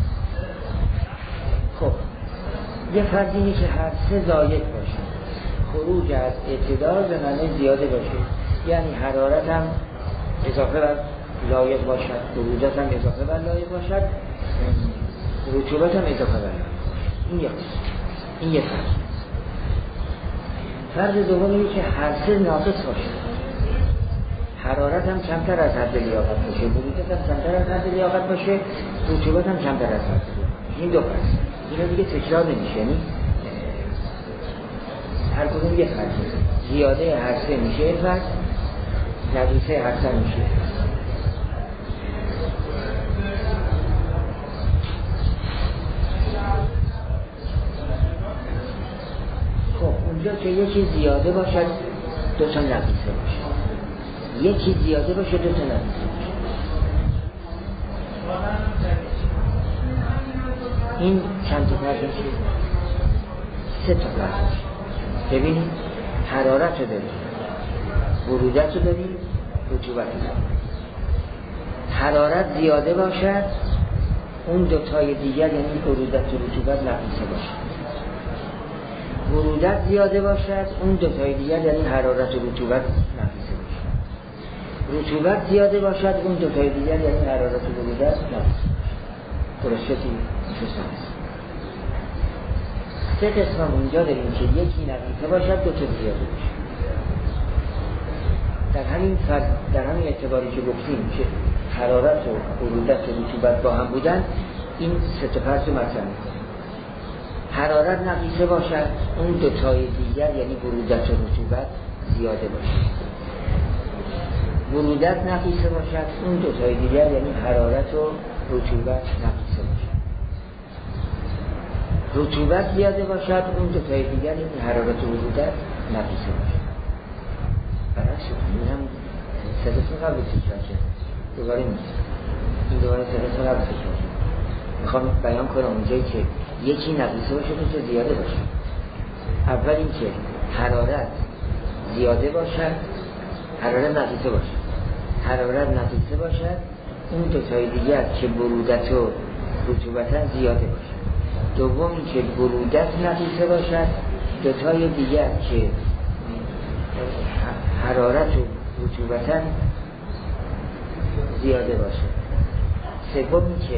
خب یه فرض اینه که هر سه زاید باشه، خروج از اعتدال به معنی زیاده باشه، یعنی حرارت هم اضافه بر لایق باشد، برودت هم اضافه بر لایق باشد، رطوبت هم اضافه بر لایق باشد. این یه فرض. فرض دوم اینه که هر سه ناقص باشه، حرارت هم کمتر از حد لیاقت باشه، برودت هم کمتر از حد لیاقت باشه، رطوبت هم کمتر از حد لیاقت باشه. این دو فرض. اینا دیگه تکرار نمیشه، یعنی هر کدوم یه فرض. زیاده هر سه میشه یه فرض، نقیصه هر سه میشه. خب اونجا که یکی زیاده باشد دو تا نقیصه باشه، یکی زیاده باشه دو تا نقیصه باشه. این چند تا فرض میشه؟ سه تا فرض میشه. ببینید حرارت رو داریم، برودت رو داریم، رطوبت رو داریم. حرارت زیاده باشد اون دوتای دیگر یعنی برودت و رطوبت نقیصه باشد. برودت زیاده باشد اون دوتای دیگر یعنی حرارت و رطوبت نقیصه باشد. رطوبت زیاده باشد اون دوتای دیگر یعنی حرارت و برودت نقیصه باشد. درسته؟ سه قسم اونجا داریم که یکی نقیصه باشد دو تا زیاده باشد. در همین اعتباری که گفتیم که حرارت و برودت و رطوبت با هم بودن، این سه تا فرض رو مطرح می‌کنیم. حرارت نقیصه باشد اون دو تای دیگر یعنی برودت و رطوبت زیاده باشد. برودت نقیصه باشد اون دو تای دیگر یعنی حرارت و رطوبت نقیصه باشد. رطوبت زیاده باشد اون دو تای دیگر یعنی حرارت و برودت نقیصه باشد. برای این هم سه قسم قبل تکرار شد. دوباره میگم این دوباره سه قسم قبل تکرار شد. میخوام بیان کنم اونجایی که یکی نقیصه باشه دو تا زیاده باشه. اول این که حرارت زیاده باشد، حرارت نقیصه باشد. حرارت نقیصه باشد اون دو تای دیگر که برودت و رطوبت زیاده باشد. دوم این که برودت نقیصه باشد، دو تای دیگر که حرارت و رطوبت زیاده باشه. سوم این که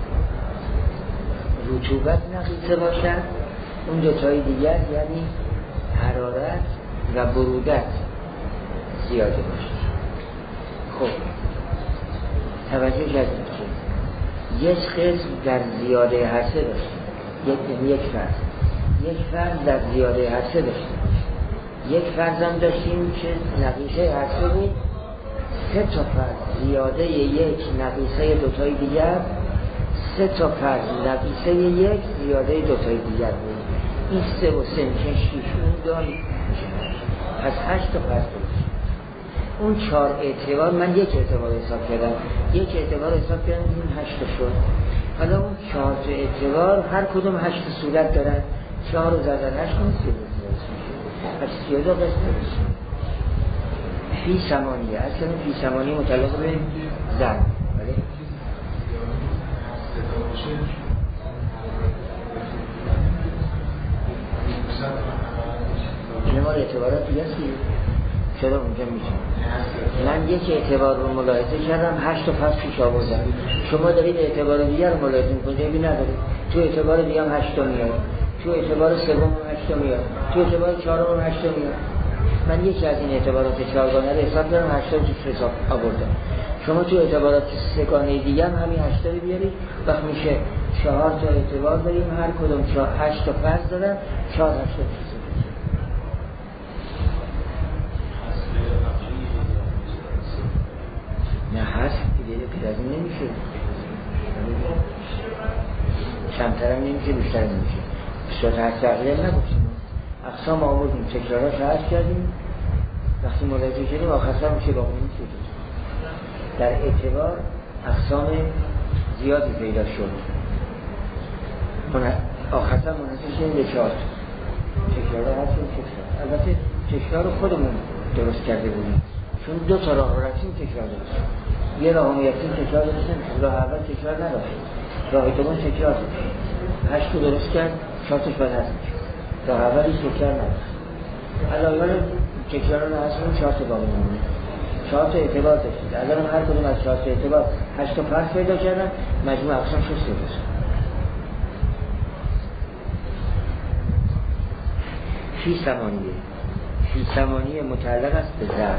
رطوبت نقیصه باشد اون دو تای دیگر یعنی حرارت و برودت زیاده باشه. خب توجه کردید که یک قسم در زیاده هر سه داشتیم، یک فرض در زیاده هر سه داشتیم. یک فرض هم داشتیم که نقیصه هر سه بود، سه تا فرض زیاده یک نقیصه دوتای دیگر، سه تا فرض نقیصه یک زیاده دوتای دیگر بود. این سه و سه میشه 6، اون داری پس 8 تا فرض بود. اون 4 اعتبار من یک اعتبار حساب کردم، این 8 شد. حالا اون 4 اعتبار هر کدوم 8 صورت دارن، 4 رو زدن 8 میشه، پس 32 قسم میشه. فی ثمانیه، اصلا فی ثمانیه متعلق به زن. بله؟ این ما اعتبارات دیگه هستی؟ چرا اونجا میشه؟ من یک اعتبار رو ملاحظه کردم 8 تا پس پیش آوردم. شما دارید اعتبار دیگر رو ملاحظه میکنید، عیبی ندارید. تو اعتبار دیگه هم 8 تا میاد، تو اعتبار سوم هم 8 تا میاد، تو اعتبار چهارم هم 8 تا میاد. من یکی از این اعتبارات چهارگانه رو حساب کردم 8 تا توش حساب آوردم. شما تو اعتبارات سه‌گانه دیگه هم همین 8 تا رو بیارید، وقت میشه 4 تا اعتبار داریم، هر کدوم 8 تا فرض دارن، 4 8 تا نه هست که دیگه از این نمیشه، کمتر هم نمیشه، بیشتر نمیشه. بسیار تقلیل نگفتیم، اقسام آوردیم، تکرارات حذف کردیم، وقتی ملاحظه کردیم آخرش هم میشه باقی نیست. در اعتبار اقسام زیادی پیدا شد، آخرش هم منحصر شدیم به 4 تکرارات حذف کردیم. البته تکرار خودمون درست کرده بودیم، چون دو تا راه رفتیم تکرار داشت. یه راه میرفتیم تکرار داشتیم، راه اول تکرار نداشت، راه دوم تکرار داشت. 8 درست کرد، 4 تاش باید حذف میشد. راه اولی تکرار نداشت. علاوه تکرار رو حذف 4 تا باقی مونده. 4 تا اعتبار داشتید. الان هر کدوم از 4 تا اعتبار 8 تا فرق پیدا کردن، مجموع اقسام شد 3 تا. فی ثمانیه متعلق است به ضرب.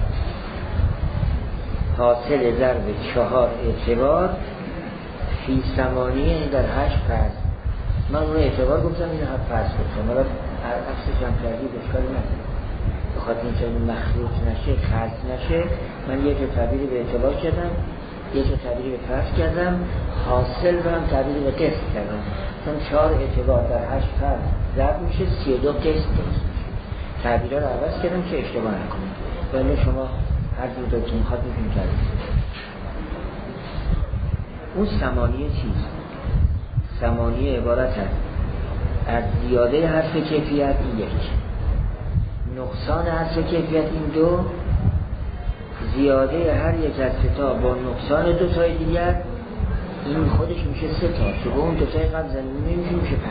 حاصل ضرب 4 اعتبار فی ثمانیه در 8 فرض. من اون اعتبار گفتم، این 7 فرض گفتم. حالا عکسش هم کردید اشکالی نداره. بخاطر اینکه مخلوط نشه، خلط نشه، من یه جا تعبیری به اعتبار کردم، یه جا تعبیری به فرض کردم، حاصل رو هم تعبیری به قسط کردم. چون 4 اعتبار در 8 فرض ضرب میشه 32 قسط درست میشه. تعبیرها رو عوض کردم که اشتباه نکنید. ولی شما هر جور دلتون میخواد میتونید کردید. اون ثمانیه چیست؟ ثمانیه عبارت است از زیاده حرف کیفیت این 1، نقصان حرف کیفیت این 2، زیاده هر یک از 3 تا با نقصان 2 تای دیگر، این خودش میشه 3 تا که با اون 2 تای قبل زمینی میشه 5.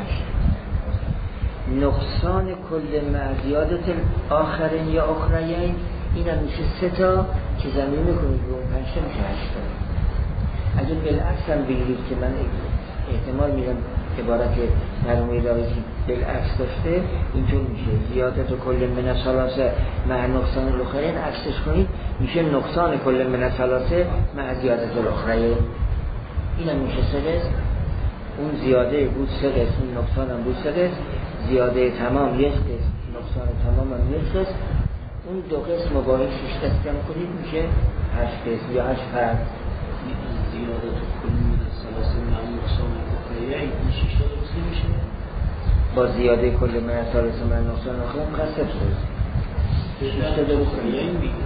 نقصان کل معزیادت آخرین یا اخرین، این هم میشه 3 تا که زمینی میکنید به اون 5 تا میشه 8 تا. اگه بالعکس هم بگیرید که من احتمال میدم عبارت مرحوم الهی بالعکس داشته، اینطور میشه زیادت و کل من ثلاثه مع نقصان الاخرین، عکسش کنید میشه نقصان کل من ثلاثه مع زیادت الاخرین. این هم میشه 3 قسط. اون زیاده بود 3 قسط، اون نقصان هم بود 3 قسط. زیاده تمام 1 قسط، نقصان تمام هم 1 قسط. اون 2 قسط مباهی 6 قسط کم کنید میشه 8 قسط یا 8 فرد. زیاده تو کل من ثلاثه مع نقصان الاخرین این 6 تا درست میشه. با زیاده کل من ثلاثه مع نقصان الاخرین مخصص شد 6 تا درست میشه.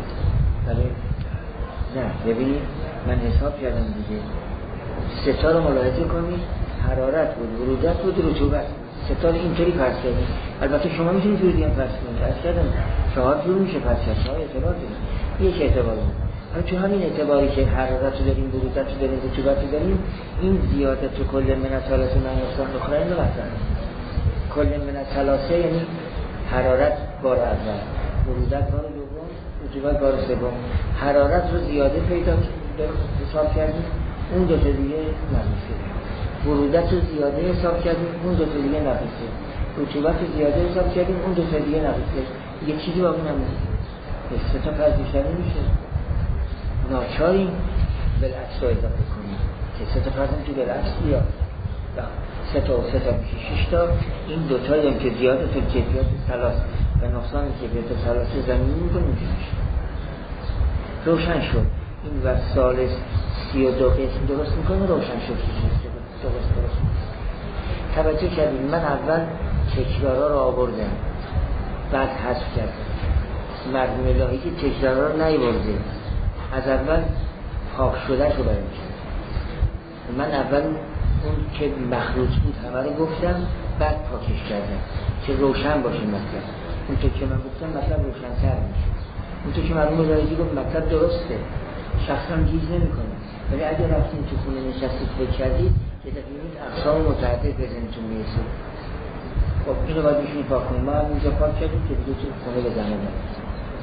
نه ببینید من حساب کردم دیگه. 3 تا رو ملاحظه کنید، حرارت بود، برودت بود، رطوبت. 3 تا اینطوری فرض کردیم. البته شما میتونید جوری هم فرض کنید. از کردم 4 جور میشه فرض کرد. 4 اعتبار داریم. یک اعتبار داریم. اما چون همین اعتباری که حرارت رو داریم، برودت رو داریم، رطوبت رو داریم، این زیادت و کل من ثلاثه مع نقصان الاخرین رو مثلا کل من ثلاثه یعنی حرارت بار اول، برودت بار دوم، رطوبت بار سوم. حرارت رو زیاده پیدا حساب کردیم، اون 2 تا دیگه نقصه. برودت رو زیاده حساب کردیم، اون 2 تا دیگه نقصه. رطوبت رو زیاده حساب کردیم، اون 2 تا دیگه نقصه. یه چیزی باقی نمونه. 3 تا فرض بیشتر نمیشه. ناچاریم بالعکس رو اضافه کنیم که 3 تا فرض هم تو بالعکس بیاد. 3 تا و 3 تا میشه 6 تا. این 2 تایی هم که زیاده تو کیفیت ثلاث و نقصان کیفیت ثلاثه زمینی میکنیم که میشه. روشن شد. این و ثالث 32 قسم درست میکنه. روشن شد که 2 قسم درست میکنه. توجه کردیم من اول تکرارا رو آوردم، بعد حذف کردم. مرحوم الهی که تکرارا رو نیاورده، از اول پاک شده شو برای میشه. من اول اون که مخلوط بود همه رو گفتم، بعد پاکش کردم که روشن باشه مطلب. اون که من گفتم مطلب روشن‌تر میشه. اون که مرحوم الهی گفت مطلب درسته، شخصا گیج نمی‌کنه. ولی اگه رفتین تو خونه نشستید فکر کردید که دقیقاً اقسام متعدد بزنیتون میرسه. خب اینو باید میشونی پاک کنیم. ما هم اینجا پاک کردیم که دیگه تو خونه بزنه نمید.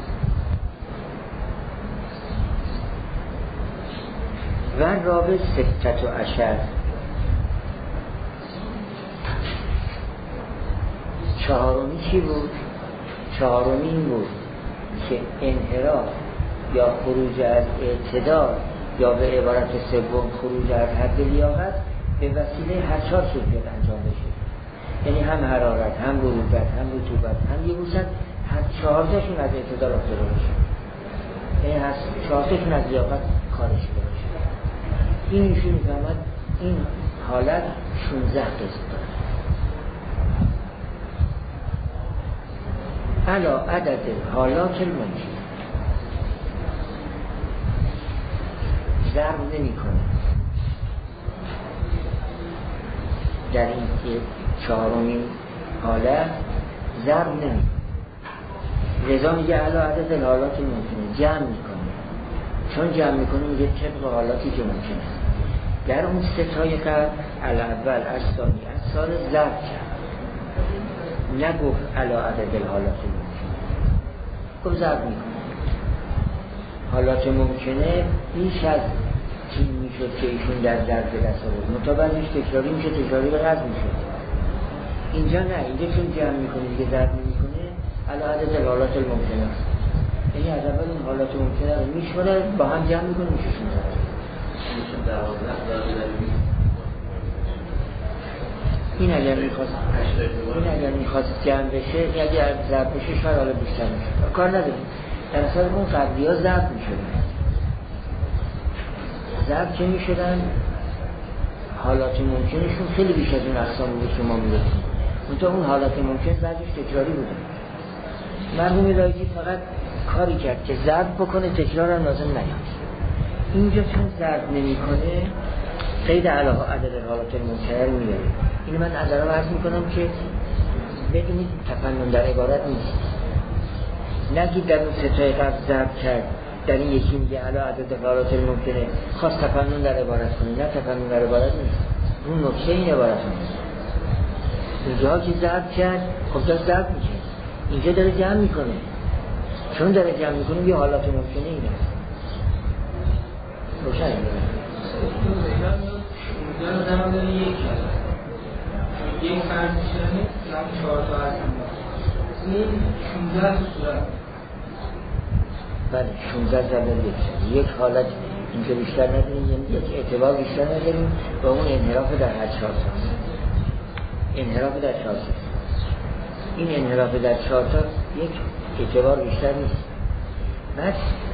و رابط 16 چهارمی چی بود؟ چهارمی این بود که انحراف یا خروج از اعتدال یا به عبارت سوم خروج از حد لیاقت به وسیله هر 4 کیفیت انجام بشه. یعنی هم حرارت، هم برودت، هم رطوبت، هم یبوست، هر 4 تاشون از اعتدال افتاده باشه. یعنی هر 4 تاشون از لیاقت خارج شده. این ایشون میفهمد این حالت 16 قسم داره. علا عدد حالات المنشی ضرب نمی کنه. در این که 4مین حالت ضرب نمی کنه. رضا میگه علا عدد الحالات ممکنه، جمع میکنه، چون جمع میکنه میگه طبق حالاتی که ممکنه. در اون ستای قبل الاول الثانی الثالث ضرب کرد، نگفت علا عدد الحالات ممکنه، گفت ضرب میکنه. حالات ممکنه بیش از چیز میشد که ایشون در ضرب دست آورد، مطابقش تکراری میشه، تکراری به قصد میشه. اینجا نه، اینجا چون جمع میکنه دیگه ضرب نمیکنه، علا عدد الحالات الممکنه است. یعنی از اول اون حالات ممکنه رو میشماره با هم جمع میکنه میشه 16. این اگر میخواست جمع بشه، اگر ضرب بشه شاید حالا بیشتر میشه، کار نداریم. در اصل اون قبلی ها ضرب میشدن، ضرب که میشدن حالات ممکنشون خیلی بیش از اون اقسام بود که ما میگفتیم. منتها اون حالات ممکن بعدش تکراری بوده. مرحوم لایجی فقط کاری کرد که ضرب بکنه، تکرار هم لازم نیاد. اینجا چون ضرب نمیکنه قید علاوه عدد حالات ممکن میاره. اینو من از الان عرض میکنم که بدونید تفنن در عبارت نیست. نگید در اون ستای قبل ضرب کرد، در این یکی میگه علاوه عدد حالات ممکنه، خواست تفنن در عبارت کنه. نه، تفنن در عبارت نیست، اون نکته این عبارت نیست. اینجا که ضرب کرد خب داشت ضرب میکنه، اینجا داره جمع میکنه، چون داره جمع میکنه یه حالات ممکنه این هست. روشن میکنه یک فرض میشنه که هم 4 تا هست این 16 صورت. بله 16 ضرب یک حالت اینجا بیشتر نداریم، یعنی یک اعتبار بیشتر نداریم با اون انحراف در هر 4 تا. انحراف در 4 تا، این انحراف در 4 تا یک اعتبار بیشتر نیست. بعد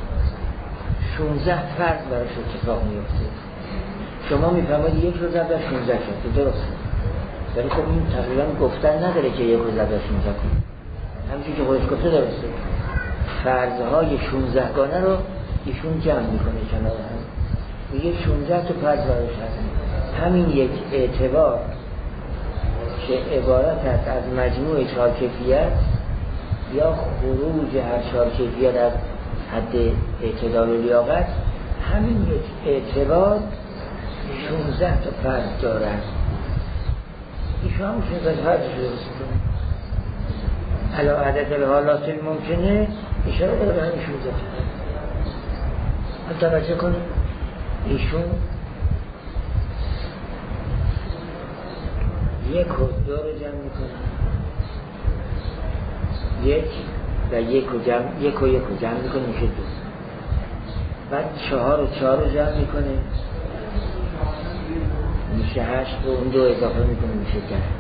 16 فرض براش اتفاق میفته. شما میفهمید یک رو ضرب در 16 شد، درسته، ولی خب این تقریبا گفتن نداره که یک رو ضرب در 16 کنه. همچون که خودش گفته درسته، فرضهای 16 گانه رو ایشون جمع میکنه کنار هم، میگه 16 تا فرض براش هست. همین یک اعتبار که عبارت است از مجموع 4 کیفیت یا خروج هر 4 کیفیت از حد اعتدال و لیاقت، همین یک اعتبار 16 تا فرض دارد. ایشون هم 16 فرض شده بسید علا عدد الحالات ممکنه اشاره داره به همین 16 تا. توجه کنید ایشون یک و دو رو جمع میکنه، یک و یک و یک رو جمع میکنه میشه 2. بعد 4 و 4 رو جمع میکنه میشه 8 و اون 2 اضافه میکنه میشه 10.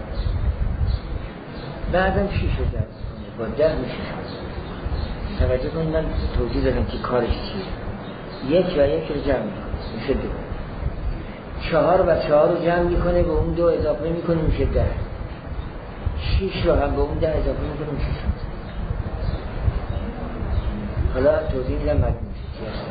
بعدم 6 رو جمع میکنه با 10 میشه 7. توجه کنید من توضیح دادم که کارش چیه. یک و یک رو جمع میکنه میشه 2. 4 و 4 رو جمع میکنه به اون 2 اضافه میکنه میشه 10. 6 رو هم به اون 10 اضافه میکنه میشه 7. حالا توضیح میدم معلوم میشه چی هست.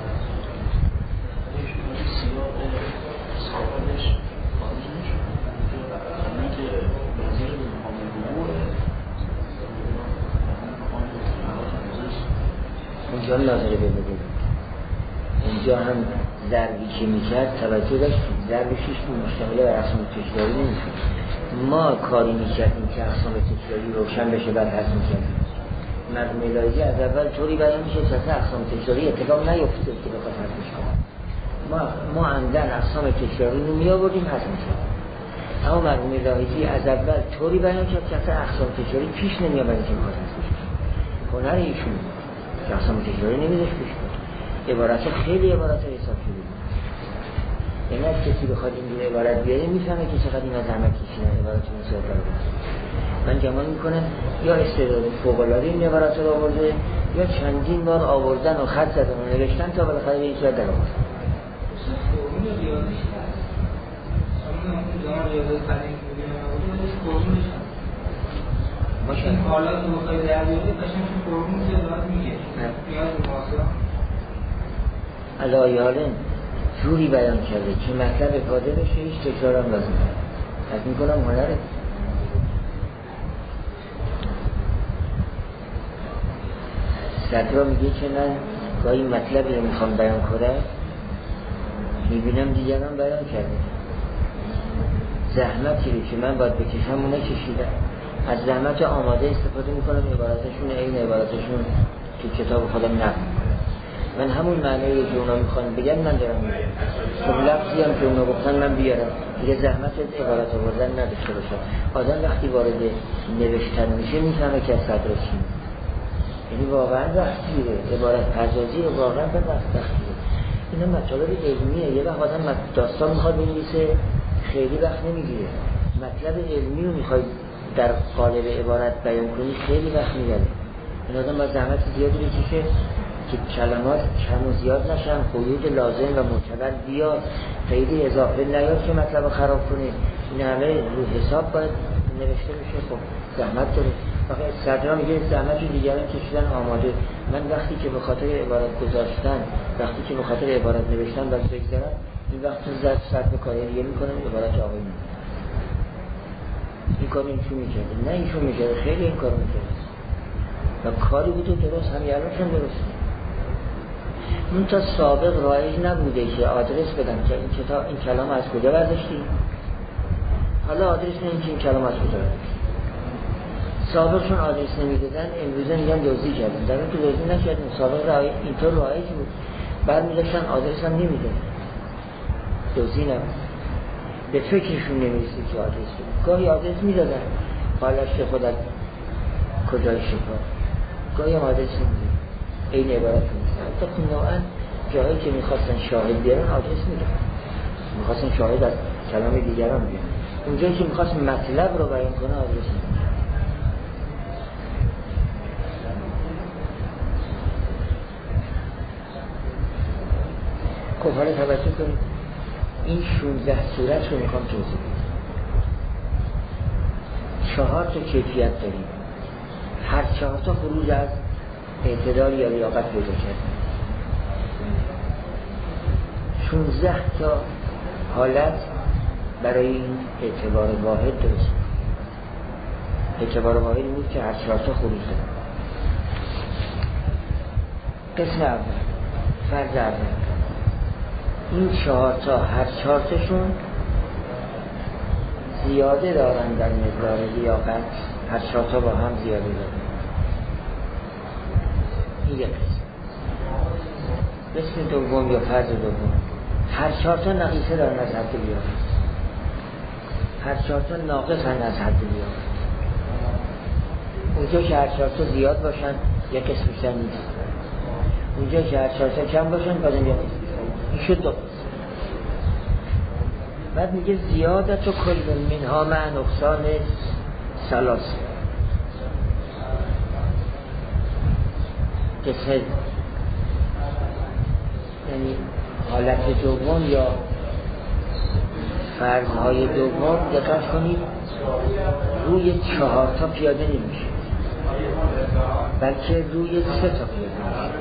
اونجا ناظره ببینید، اونجا هم ضربی که میکرد توجه داشت ضرب 6 مشتمل بر اقسام تکراری نمیشد. ما کاری میکردیم که اقسام تکراری روشن بشه بعد حذف میکردیم. مرحوم الهی از اول طوری بیان میشه که اقسام تکراری اتفاق نیفته که بخواد حذفش کنه. ما عمدن اقسام تکراری رو میآوردیم حذف میکردیم. اما مرحوم الهی از اول طوری بیان کرد که اقسام تکراری پیش نمیآورد که بخواد حذفش کنه. هنر ایشون که اقسام تکراری نمیذاش پیش کنه. عبارت خیلی عبارت حساب شده بود. یعنی از کسی بخواد این عبارت بیاره میفهمه که چقدر این زحمت کشیدن عبارت مسائل رو. من گمان میکنم یا استعداد فوق‌العاده این عبارت رو آورده یا چندین بار آوردن و خط زدن و نوشتن تا بالاخره به این صورت در آورد. این حالات مختلف در بیاده قشنگ فرمول زیاد میگه نیاز به محاسبه علایالن جوری بیان کرده که مطلب افاده بشه، هیچ تکرار هم لازم نیست. فکر میکنم هنره. صدرا میگه که من گاهی مطلبی رو میخوام بیان کنم میبینم دیگران بیان کرده، زحمتی رو که من باید بکشم اونه کشیدم، از زحمت آماده استفاده میکنم، عبارتشون این عبارتشون تو کتاب خودم نقل. من همون معنی رو که اونا میخوان بگن من دارم میگم، خب لفظی هم که اونا گفتن من بیارم دیگه، زحمت عبارت آوردن نداشته باشم. آدم وقتی وارد نوشتن میشه میفهمه که از صدر چی، یعنی واقعا وقت گیره، عبارت پردازی رو واقعا به وقت گیره. اینا مطالب علمیه. یه وقت آدم داستان میخواد بنویسه خیلی وقت نمیگیره، مطلب علمی رو میخوای در قالب عبارت بیان کنی خیلی وقت میگیره. این آدم باید زحمت زیادی بکشه که کلمات کم و زیاد نشن، قیود لازم و معتبر بیاد، خیلی اضافه نیاد که مطلب خراب کنه. این همه رو حساب باید نوشته بشه. خب زحمت داره. واقعا صدرا میگه زحمت دیگران کشیدن آماده. من وقتی که به خاطر عبارت گذاشتن، وقتی که به خاطر عبارت نوشتن باید بگذارم، این وقت زد سر به کاری دیگه میکنم، عبارت آقایی میکنم. این کار اینشون میکرده، نه اینشون میکرده، خیلی این کار میکرده و کاری بوده درست، هم یعنیشون درست. اون تا سابق رایج نبوده که آدرس بدم که این کتاب این کلام از کجا برداشتی، حالا آدرس نمیم که این کلام از کجا برداشتی. سابقشون آدرس نمیدادن، امروزه میگن دزدی کردن، در اون که دزدی نکردن. سابق اینطور رایج بود، بعد میداشتن آدرس هم نمیدادن، دزدی نبود. به فکرشون نمیرسید که آدرس بدن. گاهی آدرس میدادن، حالش خودت کجای شفا، گاهی هم آدرس نمیدادن. این عبارت نیستن. تا نوعا جایی که میخواستن شاهد بیارن آدرس میدادن، میخواستن شاهد از کلام دیگران بیارن. اونجایی که میخواست مطلب رو بیان کنه آدرس میدادن. خب حالا توجه کنید، این 16 صورت رو میخوام توضیح بدم. 4 تا کیفیت داریم، هر 4 تا خروج از اعتدال یا لیاقت پیدا کرد. 16 تا حالت برای این اعتبار واحد درست. اعتبار واحد بود که هر 4 تا خروج داریم. قسم اول، فرض اول، این 4 تا هر 4 تاشون زیاده دارن در مقدار لیاقت، هر 4 تا با هم زیاده دارن. این یک قسم دوم یا فرض دوم، هر 4 تا نقیصه دارن از حد لیاقت، هر 4 تا ناقص هم از حد لیاقت. اونجا که هر 4 تا زیاد باشن یک قسم بیشتر نیست، اونجا که هر 4 تا کم باشن بازم یک قسم بیشتر. این شد 2 قسم. بعد میگه زیادت و کل منها مع نقصان ثلاث. قسم یعنی حالت دوم یا فرضهای دوم دقت کنید روی 4 تا پیاده نمیشه، بلکه روی 3 تا پیاده میشه.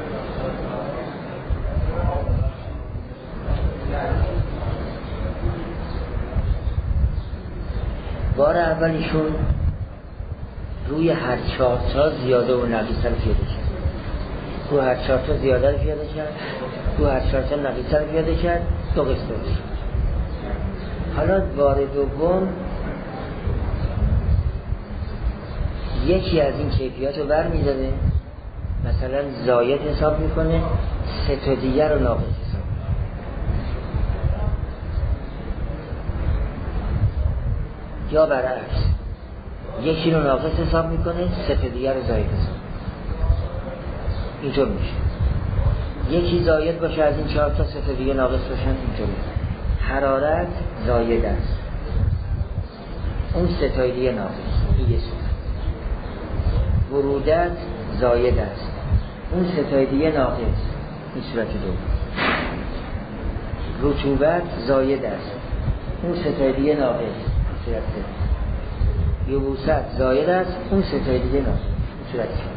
بار اولیشون روی هر 4 تا زیاده و نقیصه رو پیاده کرد، رو هر 4 تا زیاده رو پیاده کرد، رو هر 4 تا نقیصه رو پیاده کرد، 2 قسم شد. حالا بار دوم یکی از این کیفیات رو برمی‌داره، مثلا زاید حساب میکنه، 3 تا دیگر رو ناقص حساب میکنه. یا برعکس، یکی رو ناقص حساب میکنه، 3 تا دیگر رو زاید حساب میکنه. اینطور میشه. یکی زاید باشه از این 4 تا، 3 تا دیگه ناقص باشن. اینطور میشه. حرارت زاید است، اون 3 تا دیگه ناقص. این یه صورت. ورودت زاید است، اون 3 تا دیگه ناقص. این صورت دوم. رطوبت زاید است، اون 3 تا دیگه ناقص. این صورت سوم. یبوست زاید است، اون 3 تا دیگه ناقص. این صورت چهارم.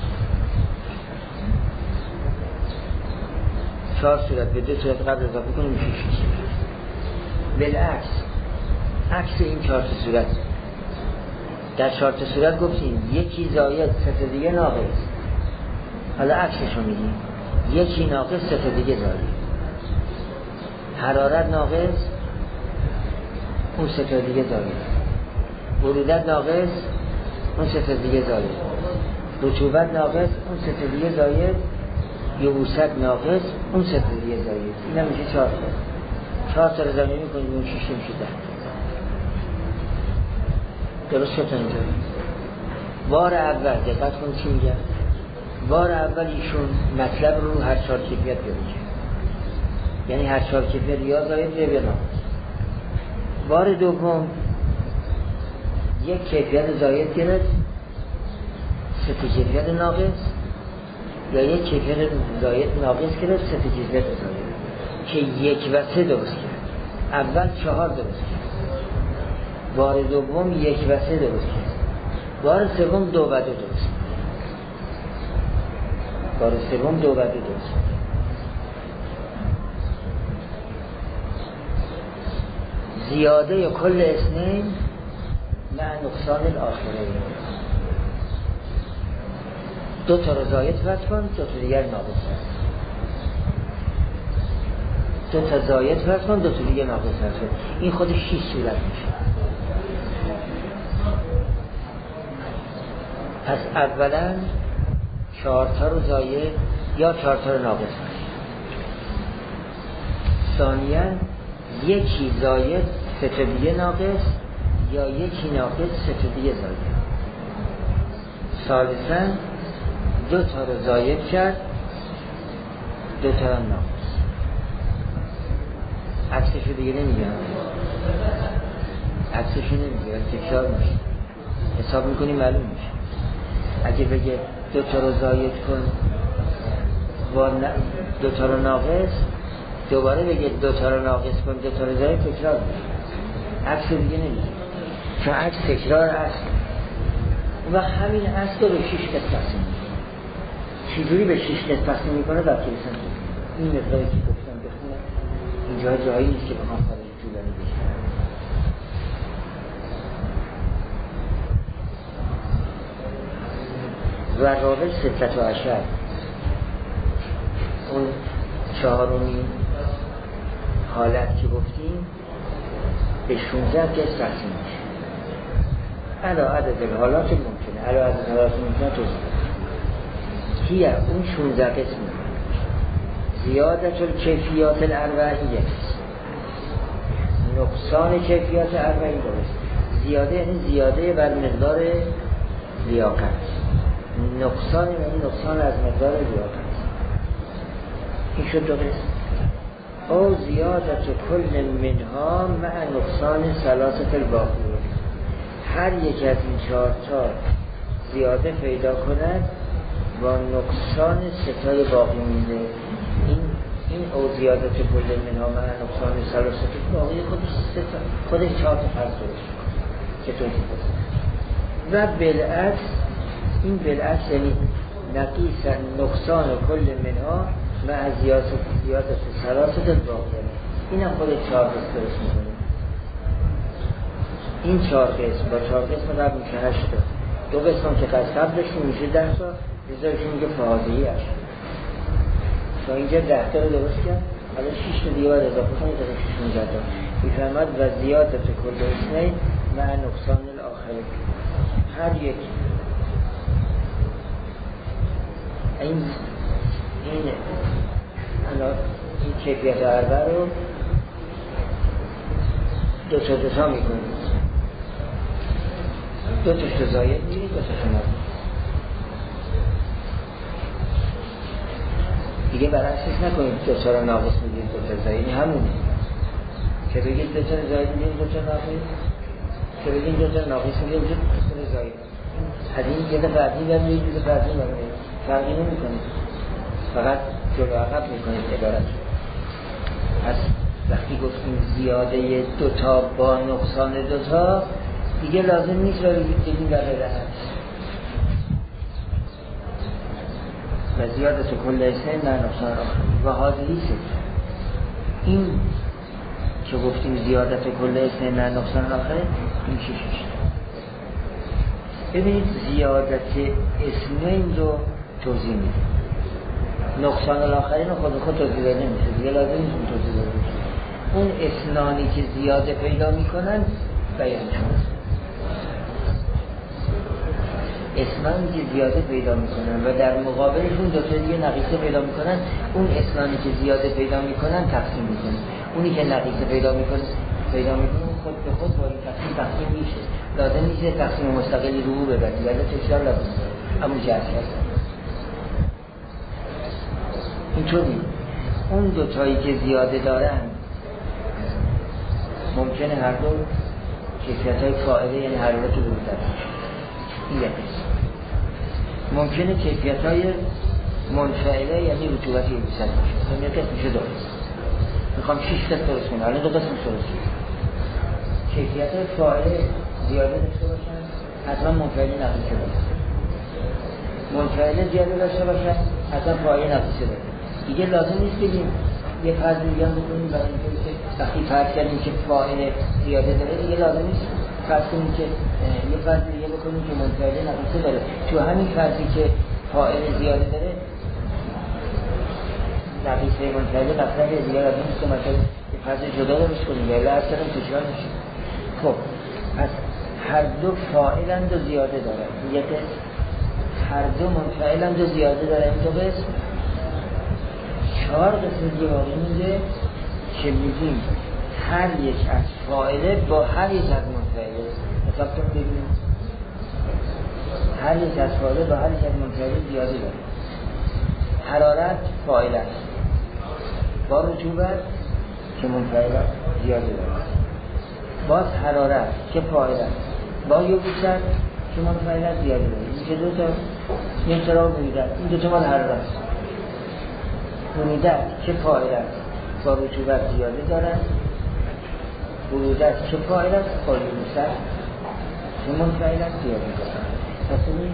4 صورت به 2 صورت قبل اضافه کنیم میشه 6 صورت. بالعکس، عکس این 4 صورت. در 4 صورت گفتیم یکی زاید، 3 تا دیگه ناقص. حالا عکسشو میگیم، یکی ناقص سه تا دیگه زاید. حرارت ناقص اون سه تا دیگه زاید، برودت ناقص اون سه تا دیگه زاید، رطوبت ناقص اون سه تا دیگه زاید، یبوست ناقص اون سه تا دیگه زاید. این هم میشه 4 تا. 4 تا رو زایده میکنیم اون 6 میشه 10. درست شد اینجا؟ بار اول دقت کن چی میگن. بار اول ایشون مطلب رو هر 4 کیفیت بگه، یعنی هر 4 کیفیت یا زاید یا ناقص. بار دوم یک کیفیت زاید گرفت، 3 تا کیفیت ناقص، یا یک کیفیت زاید ناقص گرفت، 3 تا کیفیت زاید، که 1 و 3 درست کرد. اول 4 درست کرد، بار دوم 1 و 3 درست کرد، بار سوم 2 و 2 درست کرد. بار سوم 2 و 2 درست کرد. زیاده کل اثنین مع نقصان الاخره. 2 تا رو زاید فرض کن، 2 تا دیگر ناقص فرض کن. 2 تا زاید فرض کن، 2 تا دیگر ناقص فرض کن. این خودش 6 صورت میشه. پس اولا 4 تا رو زاید یا 4 تا رو ناقص فرض کن. ثانیا یکی زاید 3 تا دیگه ناقص، یا یکی ناقص 3 تا دیگه زاید. ثالثا 2 تا رو زاید کرد، 2 تا رو ناقص. عکسشو دیگه نمیگم، عکسشو نمیگم، تکرار میشه، حساب میکنی معلوم میشه. اگه بگه 2 تا رو زاید کن با 2 تا رو ناقص، دوباره بگه 2 تا رو ناقص کن 2 تا رو زاید، تکرار میشه. عکس دیگه نمیگه، چون عکس تکرار اصل. و همین اصل رو به 6 قسمت تقسیم میکنه. چجوری به 6 قسمت تقسیم میکنه در کلیسان این مقداری که گفتم بخونم. اینجا جایی نیست که بخوام خارج طولانی بشه. و رابط 16 اون 4مین حالت که گفتیم به 16 قسم تقسیم میشه. علا عدد الحالات ممکنه، علا عدد الحالات ممکنه توضیح هی اون 16 قسم زیادت الکیفیات الاربعیه، نقصان کیفیات اربعی درست. زیاده یعنی زیاده بر مقدار لیاقت، نقصان یعنی نقصان از مقدار لیاقت. این شد 2 قسم. او زیادت کل منها مع نقصان ثلاثه الباقی. هر یک از این 4 تا زیاده پیدا کند با نقصان 3 تای باقی میده. این او زیادت کل منها مع نقصان ثلاثه الباقی خودش 4 تا فرض درست که توضیح داد. و بالعکس، این بالعکس یعنی نقیص نقصان کل منها مع زیادت ثلاثه الباقی. این هم خود 4 قسم درست میکنه. این 4 قسم با 4 قسم قبل میشه 8 تا. 2 قسم که قبلشون میشه 10 تا، رضایشون میگه فاضحی 8. تا اینجا 10 تا رو درست کرد، حالا 6 تا دیگه باید اضافه کنید تا 16 تا. میفهمد و زیادت کل اثنین مع نقصان الاخره. هر یک این کیفیت اربع رو 2 تا میکنید. 2 تا زاید میرید، 2 تا ناقص. دیگه برعکسش نکنید 2 تا ناقص میگید 2 تا زاید. همونه که بگید 2 تا زاید میگید 2 تا ناقص، که بگید 2 تا ناقص میگید 2 تا زاید. از این یه دفعه بعدی برمید، یه دفعه بعدی برمید، فرقی نمی کنید، فقط جلو عقب میکنید عبارت. پس وقتی گفتیم زیاده 2 تا با نقصان 2 تا دیگه لازم نیست رو بگیم در رهت. و زیادت کل اثنین مع نقصان الاخره و حاضری سه. این که گفتیم زیادت کل اثنین مع نقصان الاخره این 6 تا. ببینید زیادت اثنین رو توضیح میده. نقصان الاخرین خود توضیح داده نمیشه دیگه، لازم نیست اون توضیح داده میشه. اون اسنانی که زیاده پیدا میکنن بیان شد. اسنانی که زیاده پیدا میکنن و در مقابلشون دو تا دیگه نقیصه پیدا میکنن، اون اسنانی که زیاده پیدا میکنن تقسیم میکنن. اونی که نقیصه پیدا میکنه خود به خود با این تقسیم میشه. لازم نیست تقسیم مستقلی رو ببرید، ولی تکرار لازم داره. اما جهت هستن اینطوری اون دو تایی که زیاده دارن ممکنه هر دو کیفیت‌های فاعله یعنی حرارت رو بودن. این یکیست. ممکنه کیفیت‌های منفعله یعنی رطوبت یبوست باشه. این یکیست میشه دو. میخوام 6 قسم درست کنم. الان دو قسم درست کنم. کیفیت‌های فاعله زیاده داشته باشن، حتما منفعله نقیصه باشن. منفعله زیاده داشته باشن، حتما فاعله نقیصه باشن. دیگه لازم نیست بگیم یه فرض دیگه هم بکنیم برای اینکه وقتی فرض کردیم که فاعل زیاده داره دیگه لازم نیست فرض کنیم که یه فرض دیگه بکنیم که منفعله نقیصه داره. تو همین فرضی که فاعل زیاده داره نقیصه منفعله مطلب دیگه لازم نیست که مثلا یه فرض جدا درست کنیم یا لحظه کردیم تکرار میشه. خب پس هر دو فاعلند و زیاده دارن. یه قسم هر دو منفعلند و زیاده دارن. این دو قسم 4 قسم دیگه باقی مونده که میگیم هر یک از فاعله با هر یک از منفعله حساب کنیم ببینیم هر یک از فاعله با هر یک از منفعله زیاده داره. حرارت فاعله است با رطوبت که منفعله زیاده داره. باز حرارت که فاعله است با یبوست که منفعله زیاده داره. این که دو تا این طرف بودن این دو تا مال حرارت است. برودت که فاعل است با رطوبت زیاده دارد، برودت که فاعل است با یبوست که منفعل است زیاده دارد. پس این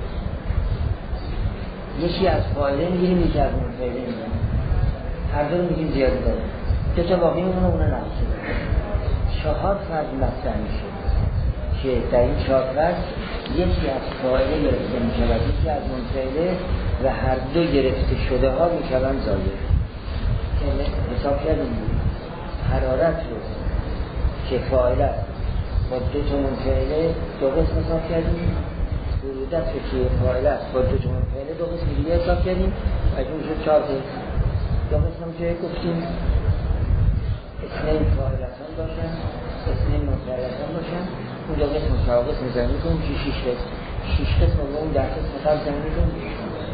یکی از فاعله میگیریم یکی از منفعله میگیریم، هر دو رو میگیم زیاده داره. دو تا باقی میمونه اونه نقصه داره. 4 فرض مطرح میشه که در این 4 فرض یکی از فاعله گرفته میشود یکی از منفعله و هر دو گرفته شده ها میشوند ظاهر. حساب کردیم حرارت رو که فاعل است با 2 تا منفعله 2 قسم حساب کردیم. برودت رو که فاعل است با 2 تا منفعله 2 قسم دیگه حساب کردیم. مجموع شد 4 قسم. 2 قسم که گفتیم اثنین فاعلتان باشن اثنین منفعلتان باشن. اون 2 قسم 4 قسم زمین میکنیم 6 قسم 6 قسم و اون 10 قسم خط زمین میکنیم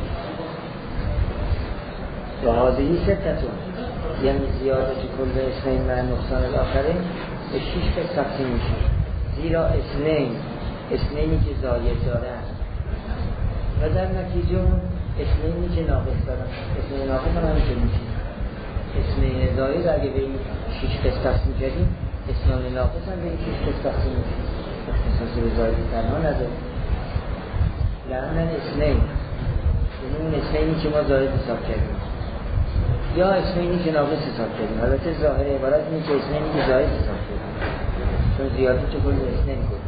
و هذه ستتون یعنی زیاده کل اثنین مع نقصان الاخرین به 6 قسم تقسیم میشه. زیرا اثنینی که زاید دارن و در نتیجه اون اثنینی که ناقص دارن. اثنین ناقص هم همیشه میشه. اثنین زاید اگه به این 6 قسم تقسیم کردیم اثنین ناقص هم به این 6 قسم تقسیم میشه. اختصاصی به زاید تنها نداره. لعن اثنین یعنی اون اثنینی که ما زاید حساب کردیم یا اثنینی که ناقص حساب کردیم. البته ظاهر عبارت اینه که اثنینی که زاید حساب کردیم چون زیادی تو کل اثنین بود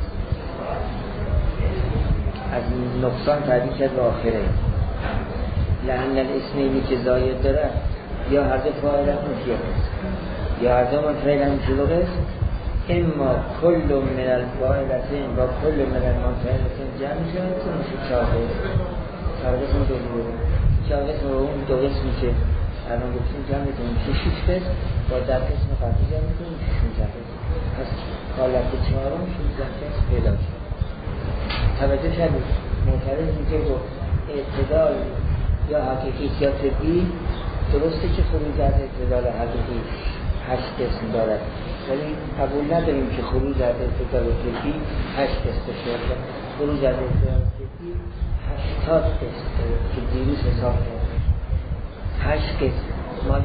از نقصان تعبیر کرد به آخره. لعن الاثنینی که زاید داره یا هر دو فاعلت میشه یا هر دو منفعل هم شده اما کل من الفاعلتین با کل من المنفعلتین جمع شد که میشه 4 قسم دو بود. 4 قسم رو اون 2 قسمی که الان گفتیم جمع کنیم میشه 6 قسم با 10 قسم قبلی جمع کنیم میشه 16 قسم. پس حالت 4 16 قسم پیدا شد. توجه شدید معترض میگه با اعتدال یا حقیقیت یا طبی درسته که خروج از اعتدال حقیقی 8 قسم دارد ولی قبول نداریم که خروج از اعتدال طبی 8 قسم داشته. خروج از اعتدال طبی 80 قسم که دیروز حساب کرد. 8 قسم مال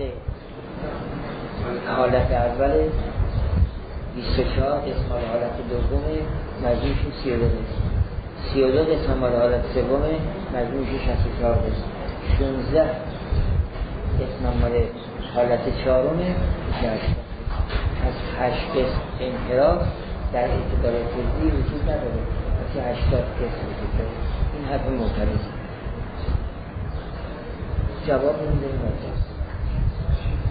حالت اول 24 قسم مال حالت دوم مجموع شد 32 قسم. 32 قسم مال حالت سوم مجموع شد 64 قسم. 16 قسم مال حالت چهارم میشه 8. از 8 قسم انحراف در اعتدال طبی وجود نداره. که 80 قسم وجود داره. این حرف معترض. جواب نمیده این